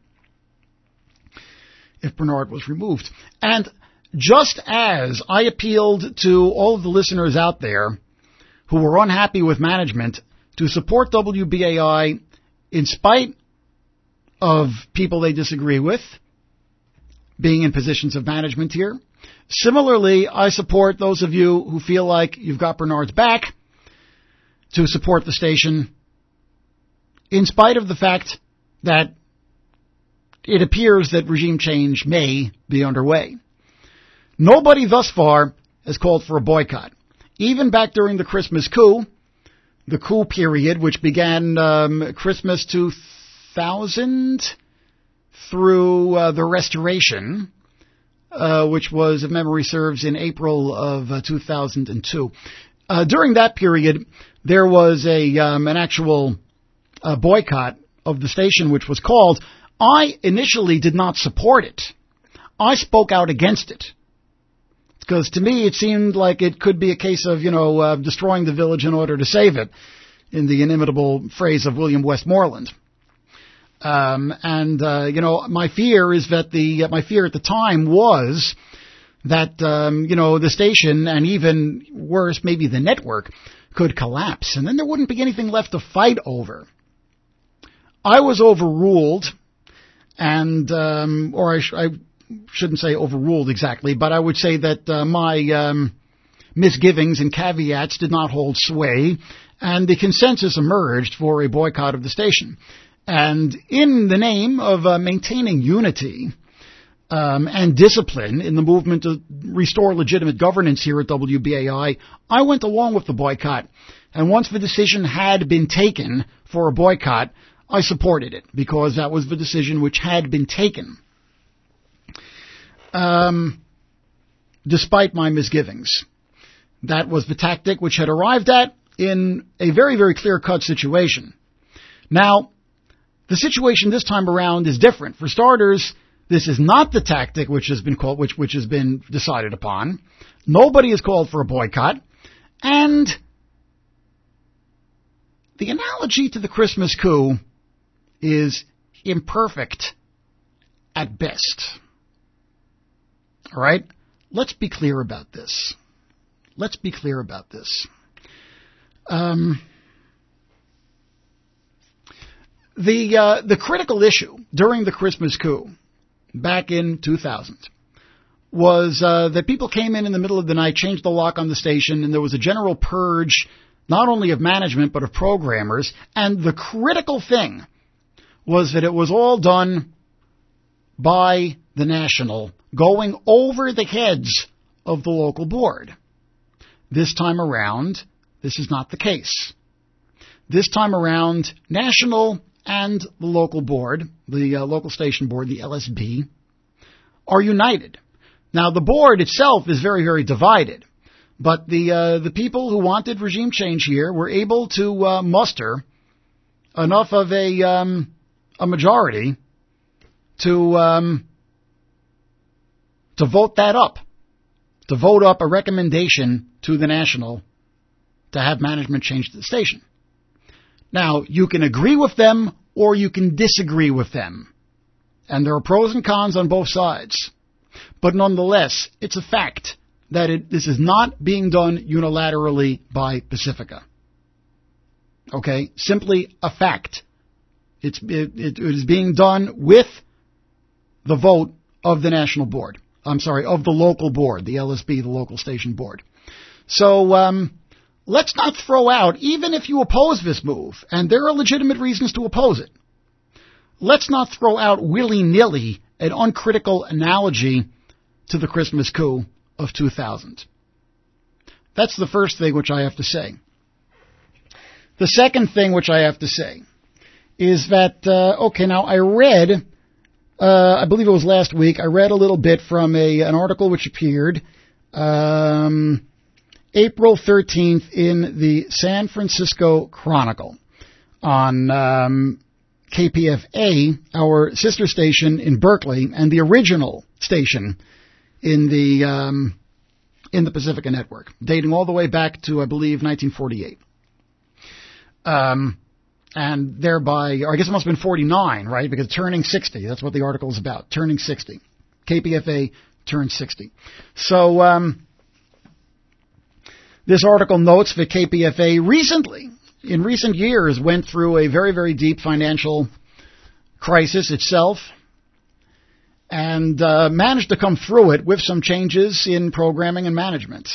if Bernard was removed. And just as I appealed to all of the listeners out there who were unhappy with management to support W B A I in spite of people they disagree with being in positions of management here. Similarly, I support those of you who feel like you've got Bernard's back to support the station in spite of the fact that it appears that regime change may be underway. Nobody thus far has called for a boycott. Even back during the Christmas coup, the coup period, which began um, Christmas two thousand through uh, the Restoration, uh, which was, if memory serves, in April of uh, two thousand two. Uh, during that period, there was a um, an actual uh, boycott of the station, which was called. I initially did not support it. I spoke out against it, Because to me, it seemed like it could be a case of, you know, uh, destroying the village in order to save it, in the inimitable phrase of William Westmoreland. Um, and, uh, you know, my fear is that the, uh, my fear at the time was that, um, you know, the station and even worse, maybe the network could collapse, and then there wouldn't be anything left to fight over. I was overruled, and, um, or I, sh- I shouldn't say overruled exactly, but I would say that uh, my um, misgivings and caveats did not hold sway, and the consensus emerged for a boycott of the station. And in the name of uh, maintaining unity um, and discipline in the movement to restore legitimate governance here at W B A I, I went along with the boycott. And once the decision had been taken for a boycott, I supported it because that was the decision which had been taken. Um, despite my misgivings. That was the tactic which had arrived at in a very, very clear-cut situation. Now, the situation this time around is different. For starters, this is not the tactic which has been called, which, which has been decided upon. Nobody has called for a boycott. And the analogy to the Christmas coup is imperfect at best. All right? Let's be clear about this. Let's be clear about this. Um, the uh, the critical issue during the Christmas coup back in two thousand was uh, that people came in in the middle of the night, changed the lock on the station, and there was a general purge not only of management but of programmers. And the critical thing was that it was all done by the National, going over the heads of the local board. This time around, this is not the case. This time around, National and the local board, the uh, local station board, the L S B, are united. Now, the board itself is very, very divided, but the uh, the people who wanted regime change here were able to uh, muster enough of a um, a majority to um, to vote that up, to vote up a recommendation to the National to have management change the station. Now, you can agree with them or you can disagree with them. And there are pros and cons on both sides. But nonetheless, it's a fact that it, this is not being done unilaterally by Pacifica. Okay? Simply a fact. It's, it, it is being done with the vote of the National Board. I'm sorry, of the local board, the L S B, the local station board. So, um, let's not throw out, even if you oppose this move, and there are legitimate reasons to oppose it, let's not throw out willy-nilly an uncritical analogy to the Christmas coup of two thousand. That's the first thing which I have to say. The second thing which I have to say is that, uh, okay, now I read, uh, I believe it was last week, I read a little bit from a an article which appeared um, April thirteenth in the San Francisco Chronicle on um, K P F A, our sister station in Berkeley, and the original station in the um, in the Pacifica Network, dating all the way back to, I believe, nineteen forty-eight. Um, and thereby, or I guess it must have been forty-nine, right? Because turning sixty, that's what the article is about, turning sixty. K P F A turned sixty. So, um, this article notes that K P F A recently, in recent years, went through a very, very deep financial crisis itself and uh, managed to come through it with some changes in programming and management.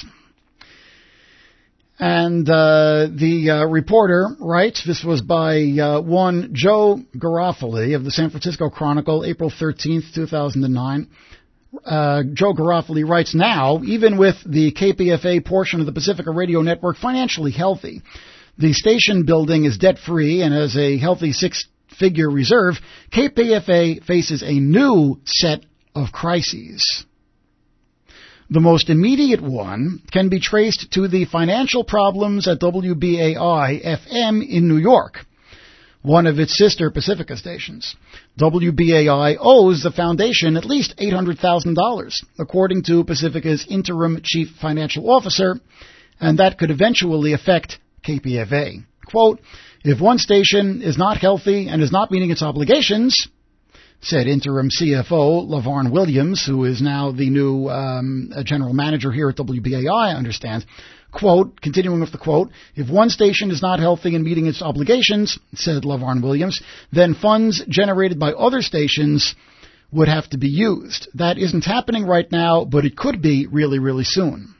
And uh, the uh, reporter writes, this was by uh, one Joe Garofoli of the San Francisco Chronicle, April thirteenth, two thousand nine. Uh, Joe Garofoli writes, now, even with the K P F A portion of the Pacifica Radio Network financially healthy, the station building is debt-free and has a healthy six-figure reserve, K P F A faces a new set of crises. The most immediate one can be traced to the financial problems at W B A I F M in New York, one of its sister Pacifica stations. W B A I owes the foundation at least eight hundred thousand dollars, according to Pacifica's interim chief financial officer, and that could eventually affect K P F A. Quote, if one station is not healthy and is not meeting its obligations, said interim C F O LaVarn Williams, who is now the new um, general manager here at W B A I, I understand. Quote, continuing with the quote, if one station is not healthy and meeting its obligations, said LaVarn Williams, then funds generated by other stations would have to be used. That isn't happening right now, but it could be really, really soon.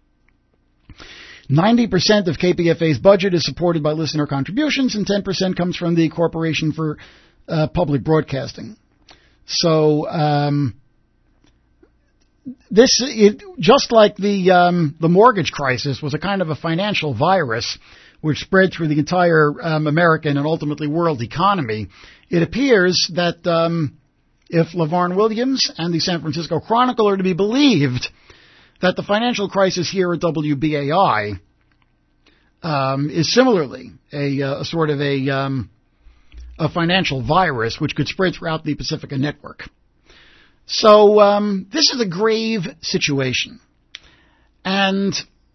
ninety percent of K P F A's budget is supported by listener contributions, and ten percent comes from the Corporation for uh, Public Broadcasting. So, um, this, it, just like the um, the mortgage crisis was a kind of a financial virus which spread through the entire um, American and ultimately world economy, it appears that um, if LaVarn Williams and the San Francisco Chronicle are to be believed, that the financial crisis here at W B A I um, is similarly a, a sort of a, um, a financial virus which could spread throughout the Pacifica network. So um, this is a grave situation. And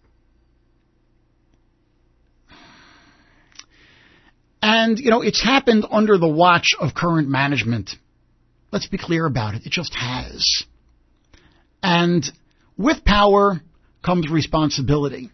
And, you know, it's happened under the watch of current management. Let's be clear about it. It just has. And with power comes responsibility.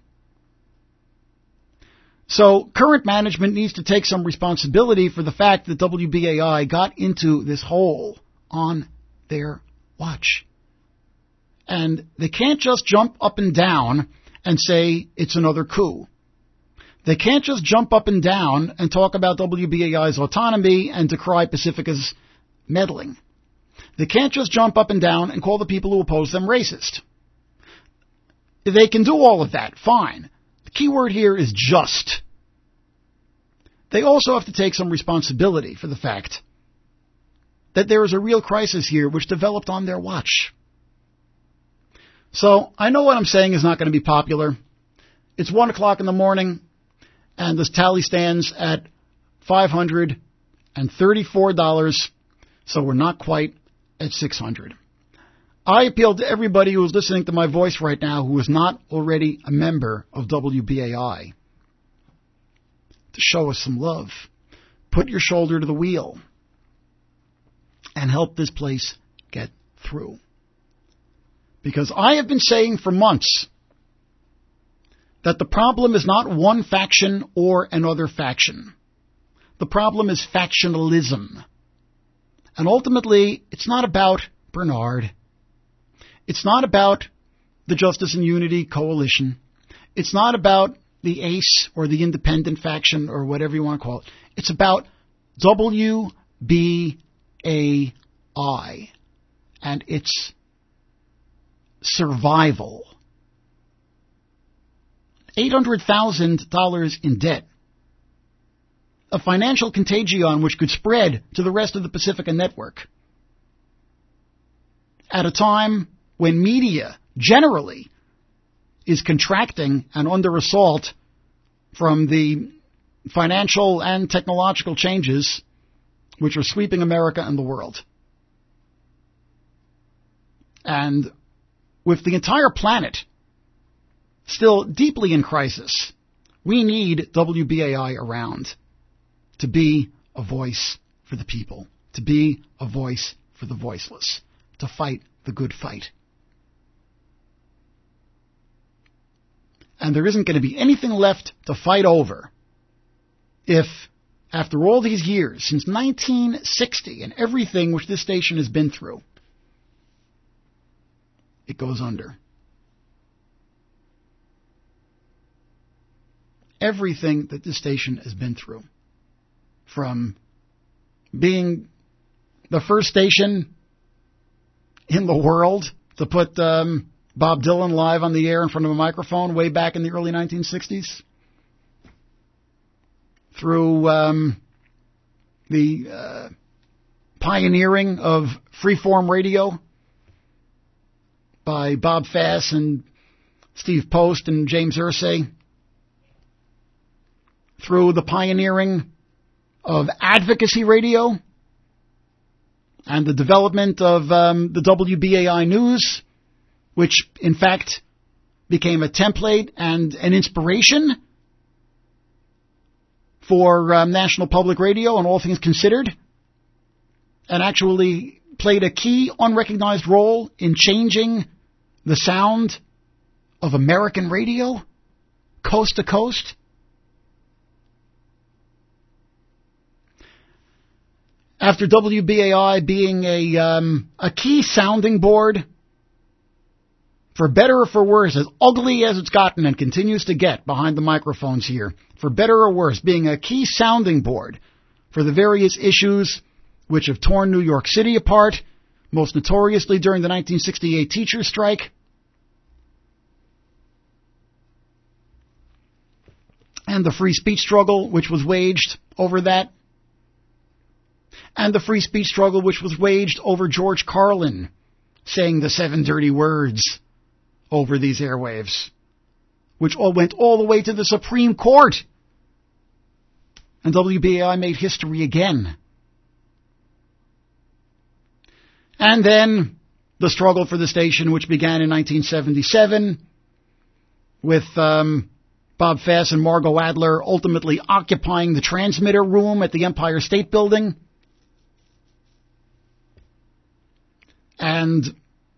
So current management needs to take some responsibility for the fact that W B A I got into this hole on their watch. And they can't just jump up and down and say it's another coup. They can't just jump up and down and talk about W B A I's autonomy and decry Pacifica's meddling. They can't just jump up and down and call the people who oppose them racist. They can do all of that, fine. The key word here is just. They also have to take some responsibility for the fact that there is a real crisis here which developed on their watch. So I know what I'm saying is not going to be popular. It's one o'clock in the morning, and this tally stands at five hundred thirty-four dollars, so we're not quite at six hundred dollars. I appeal to everybody who is listening to my voice right now who is not already a member of W B A I to show us some love. Put your shoulder to the wheel and help this place get through. Because I have been saying for months that the problem is not one faction or another faction. The problem is factionalism. And ultimately, it's not about Bernard. It's not about the Justice and Unity Coalition. It's not about the A C E or the Independent faction or whatever you want to call it. It's about W B A I and its survival. eight hundred thousand dollars in debt. A financial contagion which could spread to the rest of the Pacifica network. At a time when media generally is contracting and under assault from the financial and technological changes which are sweeping America and the world. And with the entire planet still deeply in crisis, we need W B A I around to be a voice for the people, to be a voice for the voiceless, to fight the good fight. And there isn't going to be anything left to fight over if, after all these years, since nineteen sixty and everything which this station has been through, it goes under. Everything that this station has been through, from being the first station in the world to put um, Bob Dylan live on the air in front of a microphone way back in the early nineteen sixties, through um, the uh, pioneering of freeform radio by Bob Fass and Steve Post and James Irsay, through the pioneering of advocacy radio and the development of um, the W B A I News, which in fact became a template and an inspiration for um, National Public Radio and All Things Considered, and actually played a key unrecognized role in changing the sound of American radio, coast to coast. After W B A I being a um, a key sounding board, for better or for worse, as ugly as it's gotten and continues to get behind the microphones here, for better or worse, being a key sounding board for the various issues which have torn New York City apart, most notoriously during the nineteen sixty-eight teacher strike, and the free speech struggle which was waged over that, and the free speech struggle which was waged over George Carlin saying the seven dirty words over these airwaves, which all went all the way to the Supreme Court. And W B A I made history again. And then the struggle for the station, which began in nineteen seventy-seven, with um, Bob Fass and Margot Adler ultimately occupying the transmitter room at the Empire State Building. And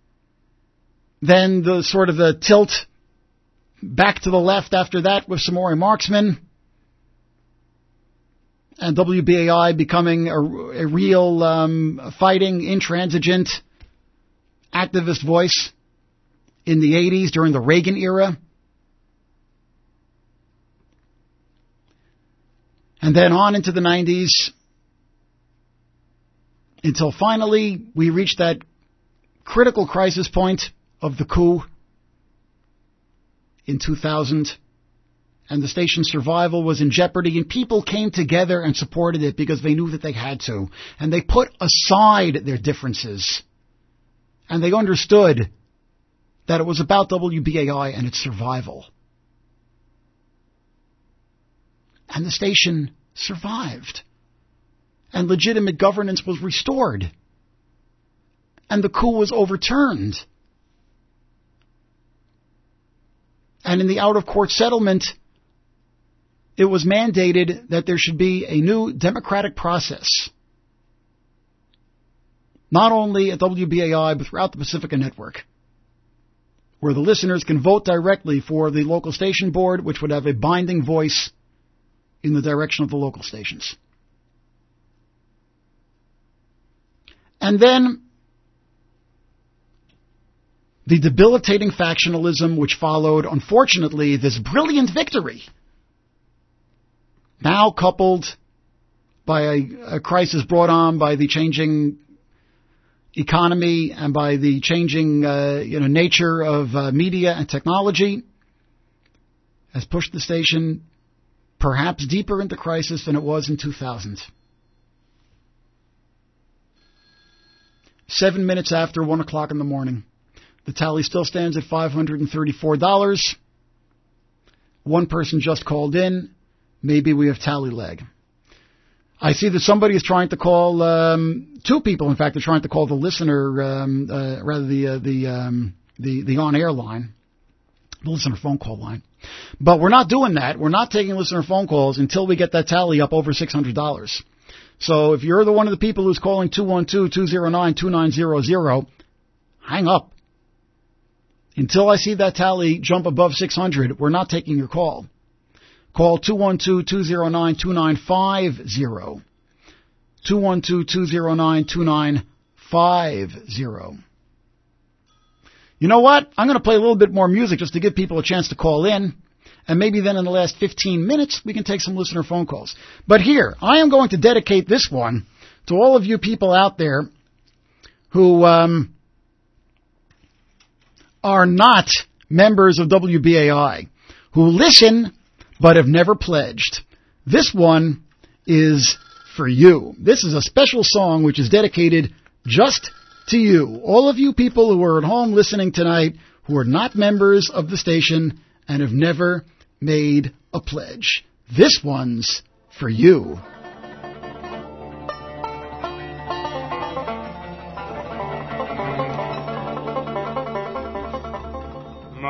then the sort of the tilt back to the left after that with Samori Marksman, and W B A I becoming a, a real um, fighting, intransigent, activist voice in the eighties during the Reagan era. And then on into the nineties, until finally we reached that critical crisis point of the coup in two thousand, and the station's survival was in jeopardy, and people came together and supported it because they knew that they had to, and they put aside their differences, and they understood that it was about W B A I and its survival. And the station survived, and legitimate governance was restored, and the coup was overturned. And in the out-of-court settlement, it was mandated that there should be a new democratic process, not only at W B A I, but throughout the Pacifica Network, where the listeners can vote directly for the local station board, which would have a binding voice in the direction of the local stations. And then the debilitating factionalism which followed, unfortunately, this brilliant victory, now coupled by a, a crisis brought on by the changing economy and by the changing uh, you know, nature of uh, media and technology, has pushed the station perhaps deeper into crisis than it was in two thousand. Seven minutes after one o'clock in the morning, the tally still stands at five hundred thirty-four dollars. One person just called in. Maybe we have tally leg. I see that somebody is trying to call, um, two people, in fact, are trying to call the listener, um, uh, rather the, uh, the, um, the, the on-air line, the listener phone call line. But we're not doing that. We're not taking listener phone calls until we get that tally up over six hundred dollars. So if you're the one of the people who's calling two one two, two zero nine, two nine zero zero, hang up. Until I see that tally jump above six hundred, we're not taking your call. Call two one two, two zero nine, two nine five zero. two one two, two zero nine, two nine five zero. You know what? I'm going to play a little bit more music just to give people a chance to call in. And maybe then in the last fifteen minutes, we can take some listener phone calls. But here, I am going to dedicate this one to all of you people out there who um, are not members of W B A I, who listen but have never pledged. This one is for you. This is a special song which is dedicated just to you. All of you people who are at home listening tonight who are not members of the station and have never made a pledge. This one's for you.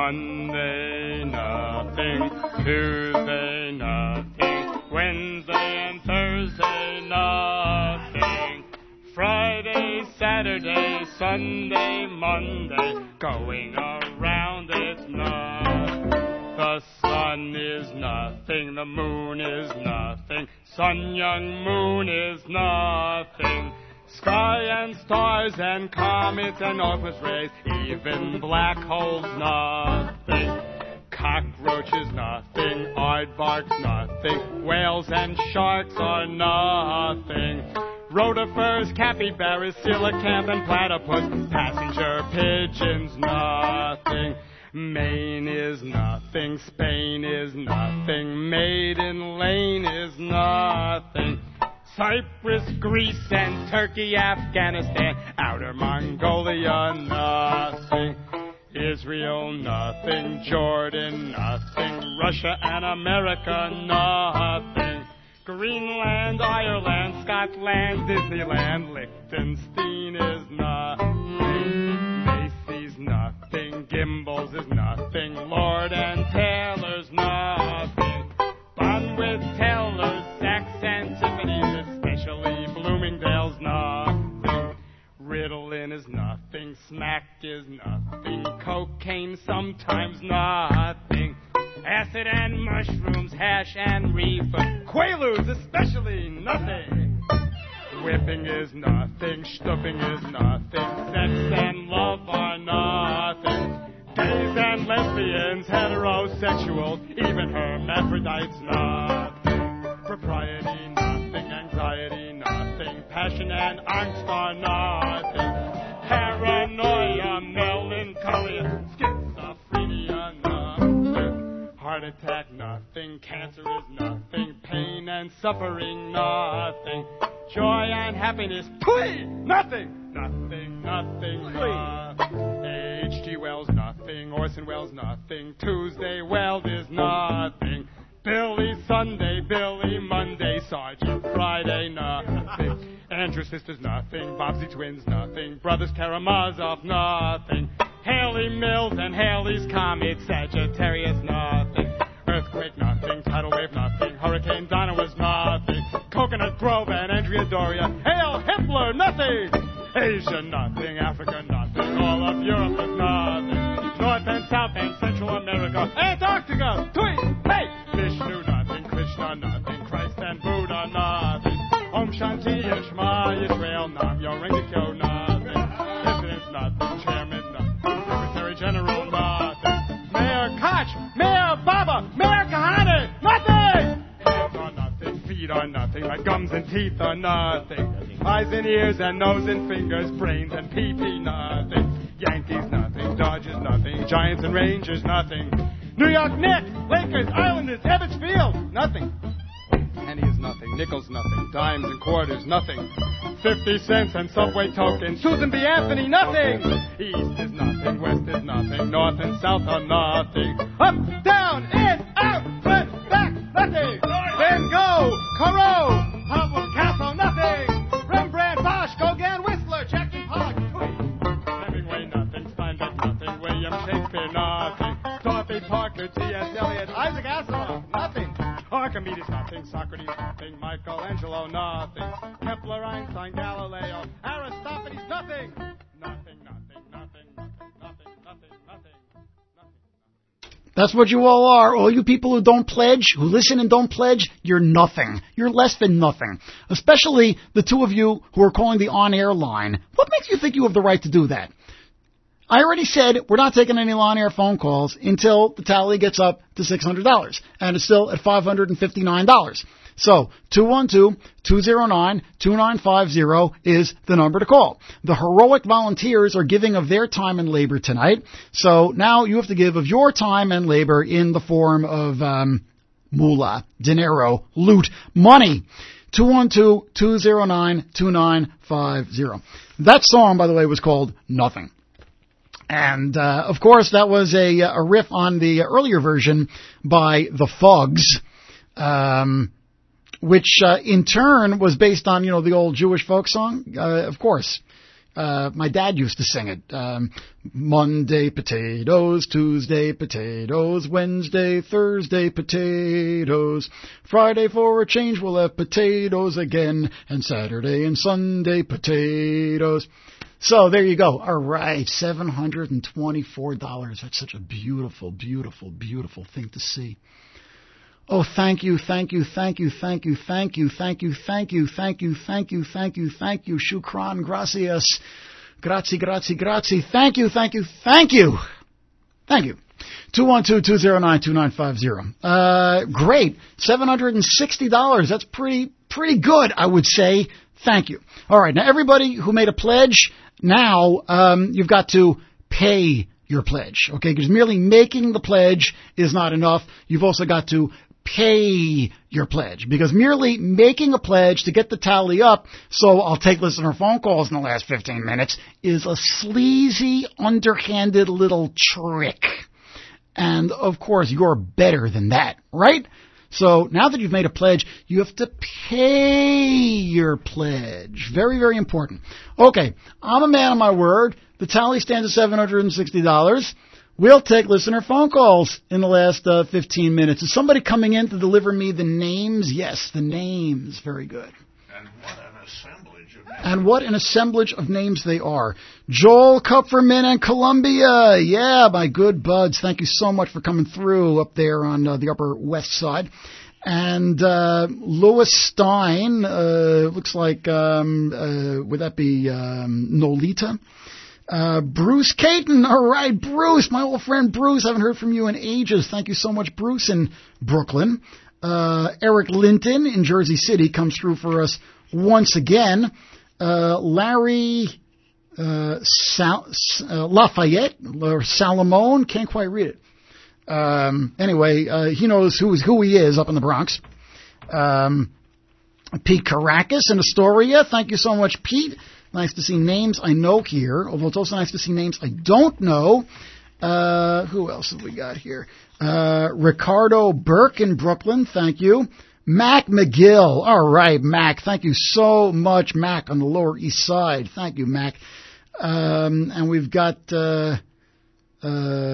Monday, nothing. Tuesday, nothing. Wednesday and Thursday, nothing. Friday, Saturday, Sunday, Monday, going around it's nothing. The sun is nothing, the moon is nothing, sun, young moon is nothing. Sky and stars and comets and earth's rays, even black holes nothing. Cockroaches nothing, aardvarks nothing, whales and sharks are nothing. Rotifers, capybaras, coelacanth and platypus, passenger pigeons nothing. Maine is nothing, Spain is nothing, Maiden Lane is nothing. Cyprus, Greece, and Turkey, Afghanistan, Outer Mongolia, nothing. Israel, nothing. Jordan, nothing. Russia and America, nothing. Greenland, Ireland, Scotland, Disneyland, Liechtenstein is nothing. Macy's, nothing. Gimbals is nothing. Lord and Taylor's nothing. Bonwit, Taylor's, Saks and Tiffany's, especially Bloomingdale's nothing. Ritalin is nothing. Smack is nothing. Cocaine sometimes nothing. Acid and mushrooms, hash and reefer, Quaaludes especially nothing. Whipping is nothing, stuffing is nothing, sex and love are nothing. Gays and lesbians, heterosexuals, even hermaphrodites nothing. Propriety nothing, anxiety nothing, passion and angst are nothing. Paranoia, melancholia, schizophrenia nothing. Heart attack nothing, cancer is nothing, pain and suffering nothing. Joy and happiness, please, nothing, nothing, nothing, nothing. H G Wells, nothing. Orson Welles, nothing. Tuesday Weld is nothing. Billy Sunday, Billy Monday, Sergeant Friday, nothing. Andrew Sisters, nothing. Bobsy Twins, nothing. Brothers Karamazov, nothing. Haley Mills and Haley's Comet, Sagittarius, nothing. Earthquake, nothing. Tidal wave, nothing. Hurricane Donna was nothing. Coconut Grove and Andrea Doria. Hail Hitler, nothing. Asia, nothing. Africa, nothing. All of Europe is nothing. North and South and Central America. Antarctica, tweet, hey. Vishnu, nothing. Krishna, nothing. Christ and Buddha, nothing. Om Shanti, Yishma, Yisrael, Nam, Yorengekyo, nothing. President, nothing. Chairman, nothing. Secretary General, nothing. Mayor Koch, Mayor Baba, Mayor Kahane, nothing. Hands are nothing. Feet are nothing. My gums and teeth are nothing. Eyes and ears and nose and fingers, brains and pee-pee, nothing. Yankees, nothing. Dodgers, nothing. Giants and Rangers, nothing. New York Knicks, Lakers, Islanders, Ebbets Field, nothing. Penny is nothing. Nickels, nothing. Dimes and quarters, nothing. Fifty cents and subway tokens. Susan B. Anthony, nothing. East is nothing. West is nothing. North and south are nothing. Up, down, in, out, front, back, nothing. Van Gogh, Corot, Howard Castle, nothing. Rembrandt, Bosch, Gauguin, Whistler, Jackie Pollock, tweet. Hemingway, nothing. Steinbeck, nothing. William Shakespeare, nothing. Dorothy Parker, T S. Eliot, Isaac Asimov, nothing. Archimedes, nothing. Socrates, nothing. Michelangelo, nothing. Kepler, Einstein, Galileo, Aristophanes, nothing. Nothing, nothing, nothing, nothing, nothing, nothing, nothing, nothing. That's what you all are. All you people who don't pledge, who listen and don't pledge, you're nothing. You're less than nothing. Especially the two of you who are calling the on-air line. What makes you think you have the right to do that? I already said we're not taking any on-air phone calls until the tally gets up to six hundred dollars. And it's still at five hundred fifty-nine dollars. So, two one two, two zero nine, two nine five zero is the number to call. The heroic volunteers are giving of their time and labor tonight. So now you have to give of your time and labor in the form of um, moolah, dinero, loot, money. two one two, two zero nine, two nine five zero. That song, by the way, was called Nothing. And, uh, of course, that was a, a riff on the earlier version by the Fugs, um, which uh, in turn was based on, you know, the old Jewish folk song. Uh, of course, Uh, my dad used to sing it. Um, Monday potatoes, Tuesday potatoes, Wednesday, Thursday potatoes, Friday for a change we'll have potatoes again, and Saturday and Sunday potatoes. So there you go. All right, seven hundred twenty-four dollars. That's such a beautiful, beautiful, beautiful thing to see. Oh, thank you, thank you, thank you, thank you, thank you, thank you, thank you, thank you, thank you, thank you, thank you, shukran, gracias, grazie, grazie, grazie, thank you, thank you, thank you, thank you. two one two, two zero nine, two nine five zero. Uh, great, seven hundred sixty dollars. That's pretty, pretty good, I would say. Thank you. All right, now everybody who made a pledge, now um, you've got to pay your pledge, okay? Because merely making the pledge is not enough. You've also got to pay your pledge, because merely making a pledge to get the tally up, so I'll take listener phone calls in the last fifteen minutes, is a sleazy, underhanded little trick. And, of course, you're better than that, right? So now that you've made a pledge, you have to pay your pledge. Very, very important. Okay, I'm a man of my word. The tally stands at seven hundred sixty dollars. We'll take listener phone calls in the last uh, fifteen minutes. Is somebody coming in to deliver me the names? Yes, the names. Very good. And what an assemblage of names. And what an assemblage of names they are. Joel Kupferman and Columbia. Yeah, my good buds. Thank you so much for coming through up there on uh, the Upper West Side. And uh, Louis Stein, uh, looks like, um, uh, would that be um, Nolita? Uh, Bruce Caton. All right, Bruce, my old friend Bruce. I haven't heard from you in ages. Thank you so much, Bruce, in Brooklyn. Uh, Eric Linton in Jersey City comes through for us once again. Uh, Larry uh, Sal- uh, Lafayette, or Salomon, can't quite read it. Um, anyway, uh, he knows who, is, who he is up in the Bronx. Um, Pete Caracas in Astoria. Thank you so much, Pete. Nice to see names I know here, although it's also nice to see names I don't know. Uh, who else have we got here? Uh, Ricardo Burke in Brooklyn, thank you. Mac McGill. All right, Mac. Thank you so much, Mac, on the Lower East Side. Thank you, Mac. Um, and we've got uh, uh,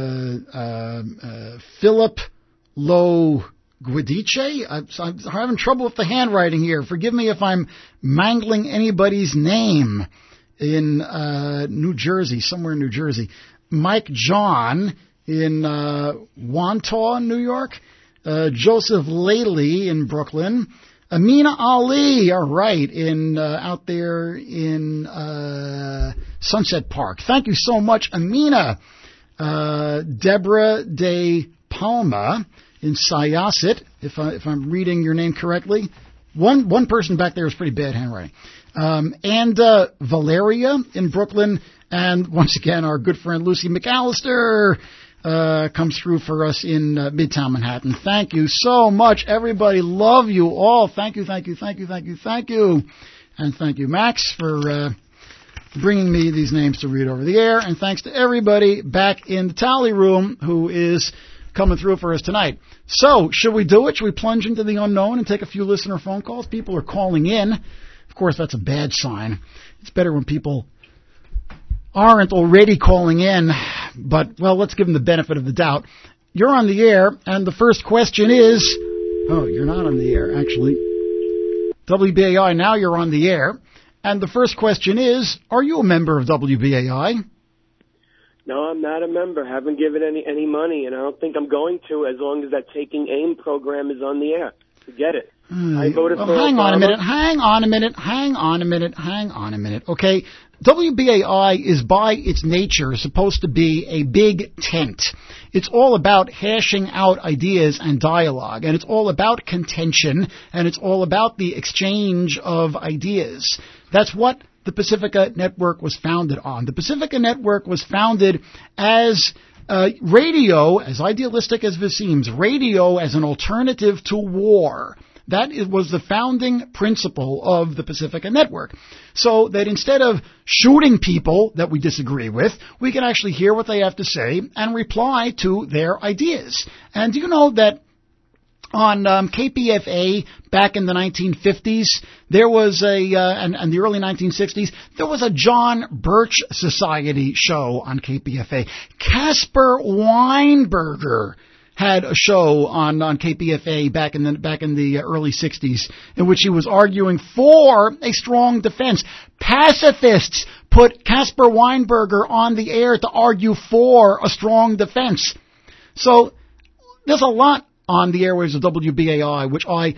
uh, uh, Philip Lowe. Guidice? I'm, I'm having trouble with the handwriting here. Forgive me if I'm mangling anybody's name in uh, New Jersey, somewhere in New Jersey. Mike John in uh, Wantagh, New York. Uh, Joseph Laley in Brooklyn. Amina Ali, all right, in uh, out there in uh, Sunset Park. Thank you so much, Amina. Uh, Deborah De Palma in Syosset, if, I, if I'm reading your name correctly. One one person back there is pretty bad handwriting. Um, and uh, Valeria in Brooklyn. And once again, our good friend Lucy McAllister uh, comes through for us in uh, Midtown Manhattan. Thank you so much, everybody. Love you all. Thank you, thank you, thank you, thank you, thank you. And thank you, Max, for uh, bringing me these names to read over the air. And thanks to everybody back in the tally room who is coming through for us tonight. So, should we do it? Should we plunge into the unknown and take a few listener phone calls? People are calling in. Of course, that's a bad sign. It's better when people aren't already calling in. But, well, let's give them the benefit of the doubt. You're on the air, and the first question is... Oh, you're not on the air, actually. W B A I, now you're on the air. And the first question is, are you a member of W B A I? No, I'm not a member. Haven't given any any money, and I don't think I'm going to as long as that Taking Aim program is on the air. Forget it. Uh, I voted well, for hang Obama. on a minute. Hang on a minute. Hang on a minute. Hang on a minute. Okay, W B A I is by its nature supposed to be a big tent. It's all about hashing out ideas and dialogue, and it's all about contention, and it's all about the exchange of ideas. That's what the Pacifica Network was founded on. The Pacifica Network was founded as uh, radio, as idealistic as it seems, radio as an alternative to war. That was the founding principle of the Pacifica Network. So that instead of shooting people that we disagree with, we can actually hear what they have to say and reply to their ideas. And do you know that On um, K P F A back in the nineteen fifties, there was a, uh, and, and the early nineteen sixties, there was a John Birch Society show on K P F A. Caspar Weinberger had a show on, on K P F A back in the, back in the early sixties in which he was arguing for a strong defense. Pacifists put Caspar Weinberger on the air to argue for a strong defense. So there's a lot on the airwaves of W B A I which I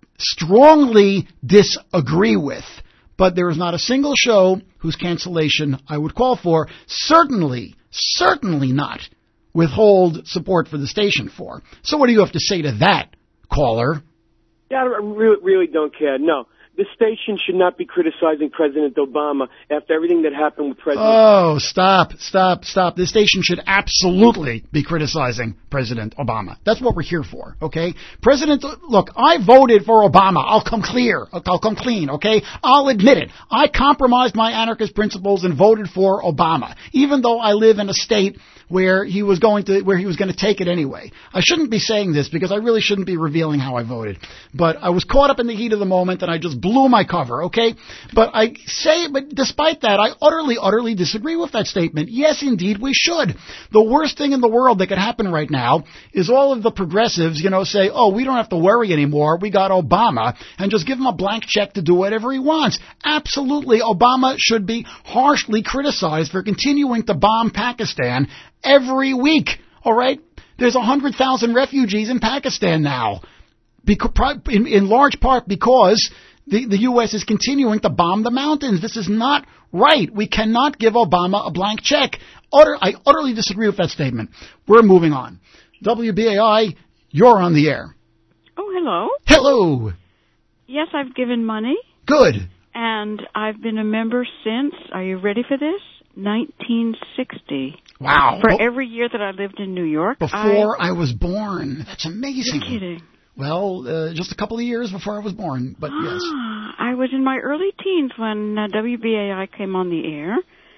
strongly disagree with. But there is not a single show whose cancellation I would call for. Certainly, certainly not withhold support for the station for. So what do you have to say to that, caller? Yeah, I really, really don't care. No, the station should not be criticizing President Obama after everything that happened with President Oh, stop, stop, stop. This station should absolutely be criticizing President Obama. That's what we're here for, okay? President, look, I voted for Obama. I'll come clear. I'll come clean, okay? I'll admit it. I compromised my anarchist principles and voted for Obama, even though I live in a state where he was going to, where he was going to take it anyway. I shouldn't be saying this because I really shouldn't be revealing how I voted. But I was caught up in the heat of the moment and I just blew my cover, okay? But I say, but despite that, I utterly, utterly disagree with that statement. Yes, indeed, we should. The worst thing in the world that could happen right now is all of the progressives, you know, say, oh, we don't have to worry anymore. We got Obama, and just give him a blank check to do whatever he wants. Absolutely, Obama should be harshly criticized for continuing to bomb Pakistan every week, all right? There's one hundred thousand refugees in Pakistan now, because, in, in large part because the, the U S is continuing to bomb the mountains. This is not right. We cannot give Obama a blank check. Utter, I utterly disagree with that statement. We're moving on. W B A I, you're on the air. Oh, hello. Hello. Yes, I've given money. Good. And I've been a member since, are you ready for this? nineteen sixty. Wow. For every year that I lived in New York. Before I, I was born. That's amazing. You're kidding. Well, uh, just a couple of years before I was born, but ah, yes. I was in my early teens when uh, W B A I came on the air.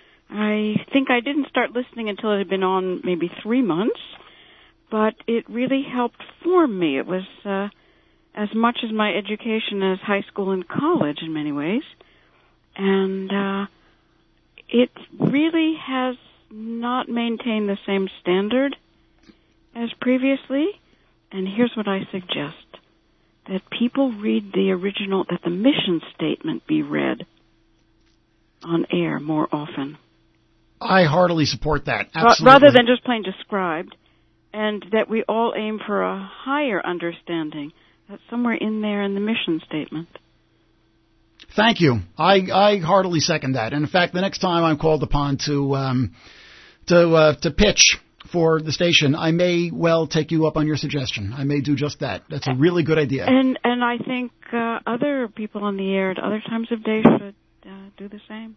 I think I didn't start listening until it had been on maybe three months, but it really helped form me. It was uh, as much as my education as high school and college in many ways. And uh, it really has not maintained the same standard as previously. And here's what I suggest, that people read the original, that the mission statement be read on air more often. I heartily support that, absolutely. Rather than just plain described, and that we all aim for a higher understanding. That's somewhere in there in the mission statement. Thank you. I, I heartily second that. And in fact, the next time I'm called upon to um, to uh, to pitch for the station, I may well take you up on your suggestion. I may do just that. That's a really good idea. And and I think uh, other people on the air at other times of day should uh, do the same.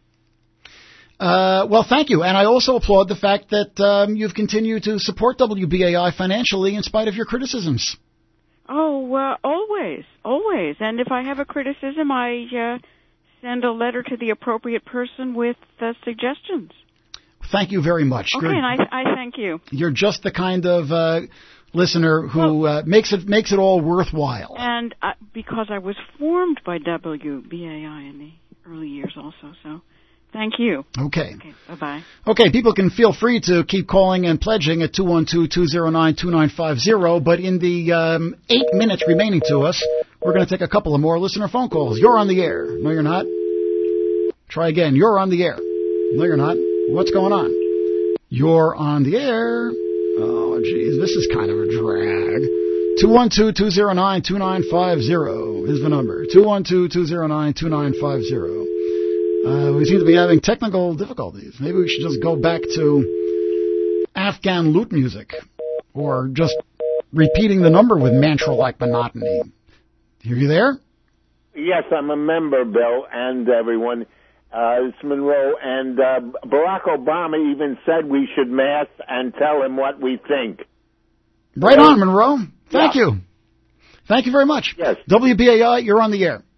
Uh, well, thank you. And I also applaud the fact that um, you've continued to support W B A I financially in spite of your criticisms. Oh, uh, always, always. And if I have a criticism, I uh, send a letter to the appropriate person with uh, suggestions. Thank you very much. Okay, you're, and I, I thank you. You're just the kind of uh, listener who well, uh, makes it makes it all worthwhile. And uh, because I was formed by W B A I in the early years also, so thank you. Okay. Okay, bye-bye. Okay, people can feel free to keep calling and pledging at two one two, two zero nine, two nine five zero, but in the um, eight minutes remaining to us, we're going to take a couple of more listener phone calls. You're on the air. No, you're not. Try again. You're on the air. No, you're not. What's going on? You're on the air. Oh, geez, this is kind of a drag. two one two, two zero nine, two nine five zero is the number. two one two, two zero nine, two nine five zero. Uh, we seem to be having technical difficulties. Maybe we should just go back to Afghan lute music, or just repeating the number with mantra-like monotony. Are you there? Yes, I'm a member, Bill, and everyone. Uh, it's Monroe, and uh, Barack Obama even said we should mask and tell him what we think. Right on, Monroe. Thank yeah. you. Thank you very much. Yes. W B A I, you're on the air.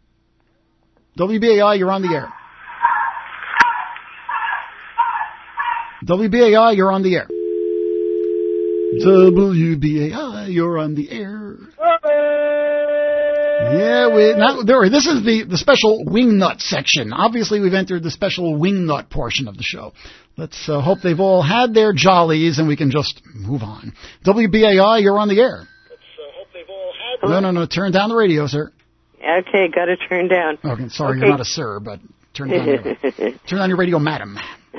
W B A I, you're on the air. W B A I, you're on the air. W B A I, you're on the air. Yeah, we now there. This is the, the special wingnut section. Obviously, we've entered the special wingnut portion of the show. Let's uh, hope they've all had their jollies and we can just move on. W B A I, you're on the air. Let's uh, hope they've all had. No, no, no. Turn down the radio, sir. Okay, got to turn down. Okay, sorry, okay. You're not a sir, but turn down your turn down your radio, madam.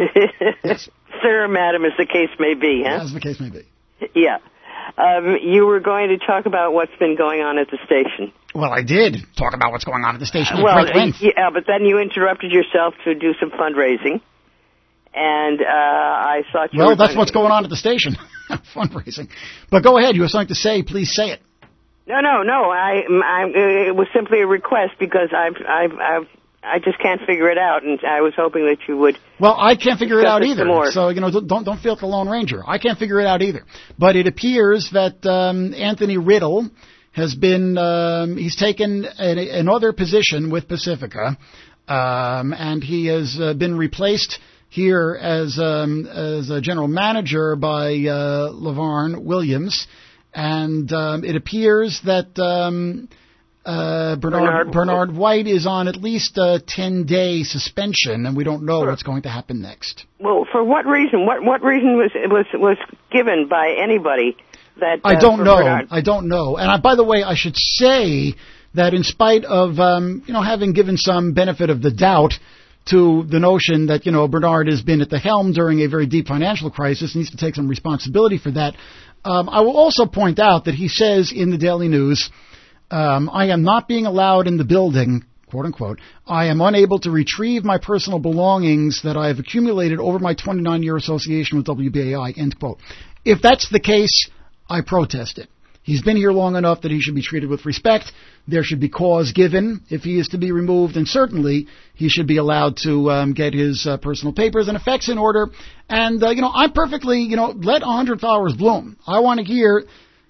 Yes. Sir or madam, as the case may be, huh? As the case may be. Yeah. Um, you were going to talk about what's been going on at the station. Well, I did talk about what's going on at the station. Uh, well, yeah, but then you interrupted yourself to do some fundraising, and uh, I thought you Well, were that's what's to... going on at the station, fundraising. But go ahead, you have something to say. Please say it. No, no, no. I, I, it was simply a request because I've, I've, I've, I just can't figure it out, and I was hoping that you would. Well, I can't figure it out either. So you know, don't don't feel like the Lone Ranger. I can't figure it out either. But it appears that um, Anthony Riddle has been um, he's taken a, another position with Pacifica, um, and he has uh, been replaced here as um, as a general manager by uh, LaVarn Williams. And um, it appears that um, uh, Bernard, Bernard Bernard White is on at least a ten-day suspension, and we don't know what's going to happen next. Well, for what reason? What what reason was was was given by anybody that? Uh, I don't know. Bernard? I don't know. And I, by the way, I should say that in spite of um, you know having given some benefit of the doubt to the notion that, you know, Bernard has been at the helm during a very deep financial crisis, needs to take some responsibility for that. Um, I will also point out that he says in the Daily News, um, I am not being allowed in the building, quote unquote. I am unable to retrieve my personal belongings that I have accumulated over my twenty-nine year association with W B A I, end quote. If that's the case, I protest it. He's been here long enough that he should be treated with respect. There should be cause given if he is to be removed, and certainly he should be allowed to um, get his uh, personal papers and effects in order. And, uh, you know, I'm perfectly, you know, let one hundred flowers bloom. I want to hear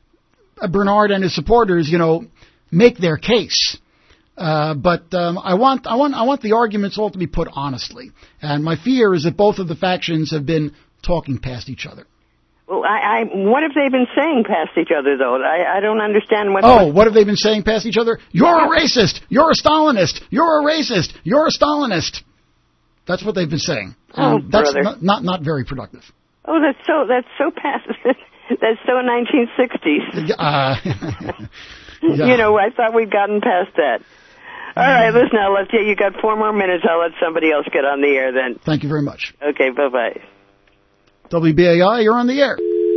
uh, Bernard and his supporters, you know, make their case. Uh, but um, I want, I want, I want the arguments all to be put honestly. And my fear is that both of the factions have been talking past each other. Well, I, I, what have they been saying past each other, though? I, I don't understand what... Oh, what have they been saying past each other? You're a racist! You're a Stalinist! You're a racist! You're a Stalinist! That's what they've been saying. Oh, um, that's brother. Not, not not very productive. Oh, that's so that's so past... that's so nineteen sixties. Uh, yeah. You know, I thought we'd gotten past that. All right, listen, I'll let you... You got four more minutes. I'll let somebody else get on the air then. Thank you very much. Okay, bye-bye. W B A I, you're on the air.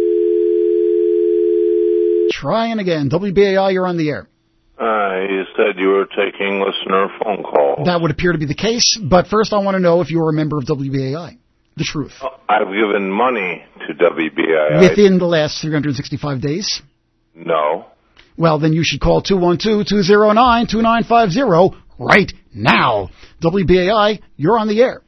Trying again. W B A I, you're on the air. Uh, you said you were taking listener phone calls. That would appear to be the case, but first I want to know if you're a member of W B A I. The truth. Uh, I've given money to W B A I. Within the last three hundred sixty-five days? No. Well, then you should call two one two, two zero nine, two nine five zero right now. W B A I, you're on the air.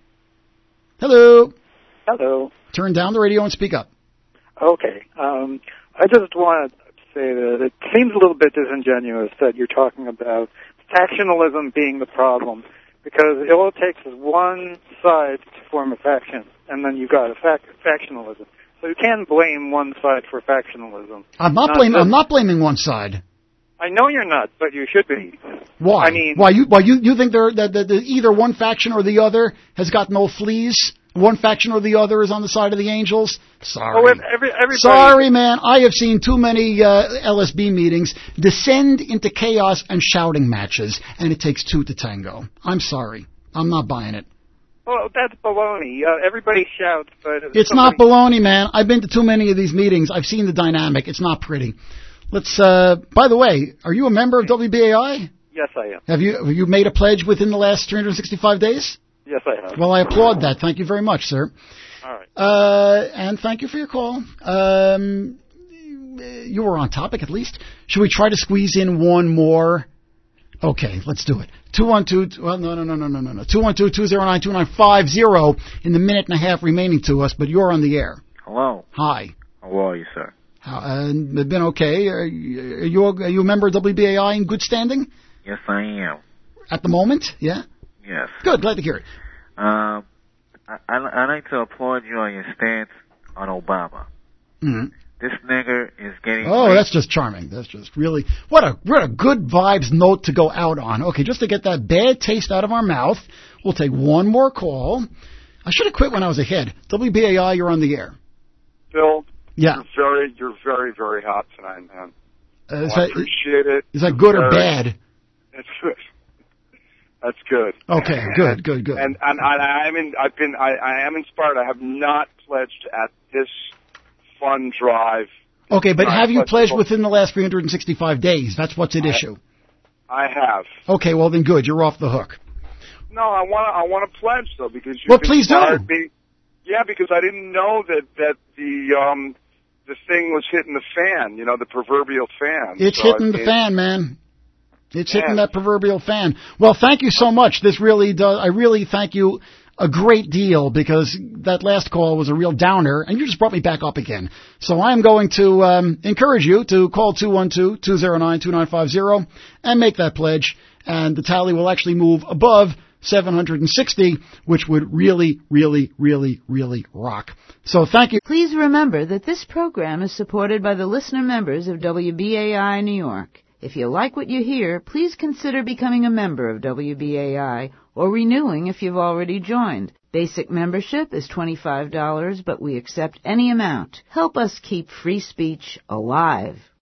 Hello. Hello. Turn down the radio and speak up. Okay. Um, I just want to say that it seems a little bit disingenuous that you're talking about factionalism being the problem, because all it takes is one side to form a faction, and then you've got a fac- factionalism. So you can't blame one side for factionalism. I'm not, not blaming. I'm not blaming one side. I know you're not, but you should be. Why? I mean, why you? Why you? You think there that, that, that either one faction or the other has got no fleas? One faction or the other is on the side of the Angels? Sorry. Oh, every, everybody... Sorry, man. I have seen too many uh, L S B meetings descend into chaos and shouting matches, and it takes two to tango. I'm sorry. I'm not buying it. Well, that's baloney. Uh, everybody shouts, but... It's somebody... not baloney, man. I've been to too many of these meetings. I've seen the dynamic. It's not pretty. Let's, uh... By the way, are you a member of W B A I? Yes, I am. Have you, have you made a pledge within the last three hundred sixty-five days? Yes, I have. Well, I applaud that. Thank you very much, sir. All right. Uh, and thank you for your call. Um, you were on topic, at least. Should we try to squeeze in one more? Okay, let's do it. two one two, well, no, no, no, no, no, no, no. two one two, two zero nine, two nine five zero in the minute and a half remaining to us, but you're on the air. Hello. Hi. How are you, sir? How, uh, been okay. Are you, are you, a, are you a member of W B A I in good standing? Yes, I am. At the moment, yeah? Yes. Good, glad to hear it. Um, I, I, I'd like to applaud you on your stance on Obama. Mm-hmm. This nigger is getting... Oh, raped. that's just charming. That's just really... What a, what a good vibes note to go out on. Okay, just to get that bad taste out of our mouth, we'll take one more call. I should have quit when I was ahead. W B A I, you're on the air. Bill, yeah. you're very, you're very, very hot tonight, man. Uh, is oh, that, I appreciate it. Is that good very, or bad? It's good. That's good. Okay, good, good, good. And and, and I am in, I've been I, I am inspired. I have not pledged at this fund drive. Okay, but have you pledged festival. within the last three hundred sixty-five days? That's what's at I, issue. I have. Okay, well then good. You're off the hook. No, I want to I want to pledge though because you well, please do. Me. Yeah, because I didn't know that that the um the thing was hitting the fan. You know, the proverbial fan. It's so hitting I the mean, fan, man. It's man. hitting that proverbial fan. Well, thank you so much. This really does. I really thank you a great deal because that last call was a real downer, and you just brought me back up again. So I'm going to um, encourage you to call two one two, two zero nine, two nine five zero and make that pledge, and the tally will actually move above seven hundred sixty, which would really, really, really, really rock. So thank you. Please remember that this program is supported by the listener members of W B A I New York. If you like what you hear, please consider becoming a member of W B A I or renewing if you've already joined. Basic membership is twenty-five dollars, but we accept any amount. Help us keep free speech alive.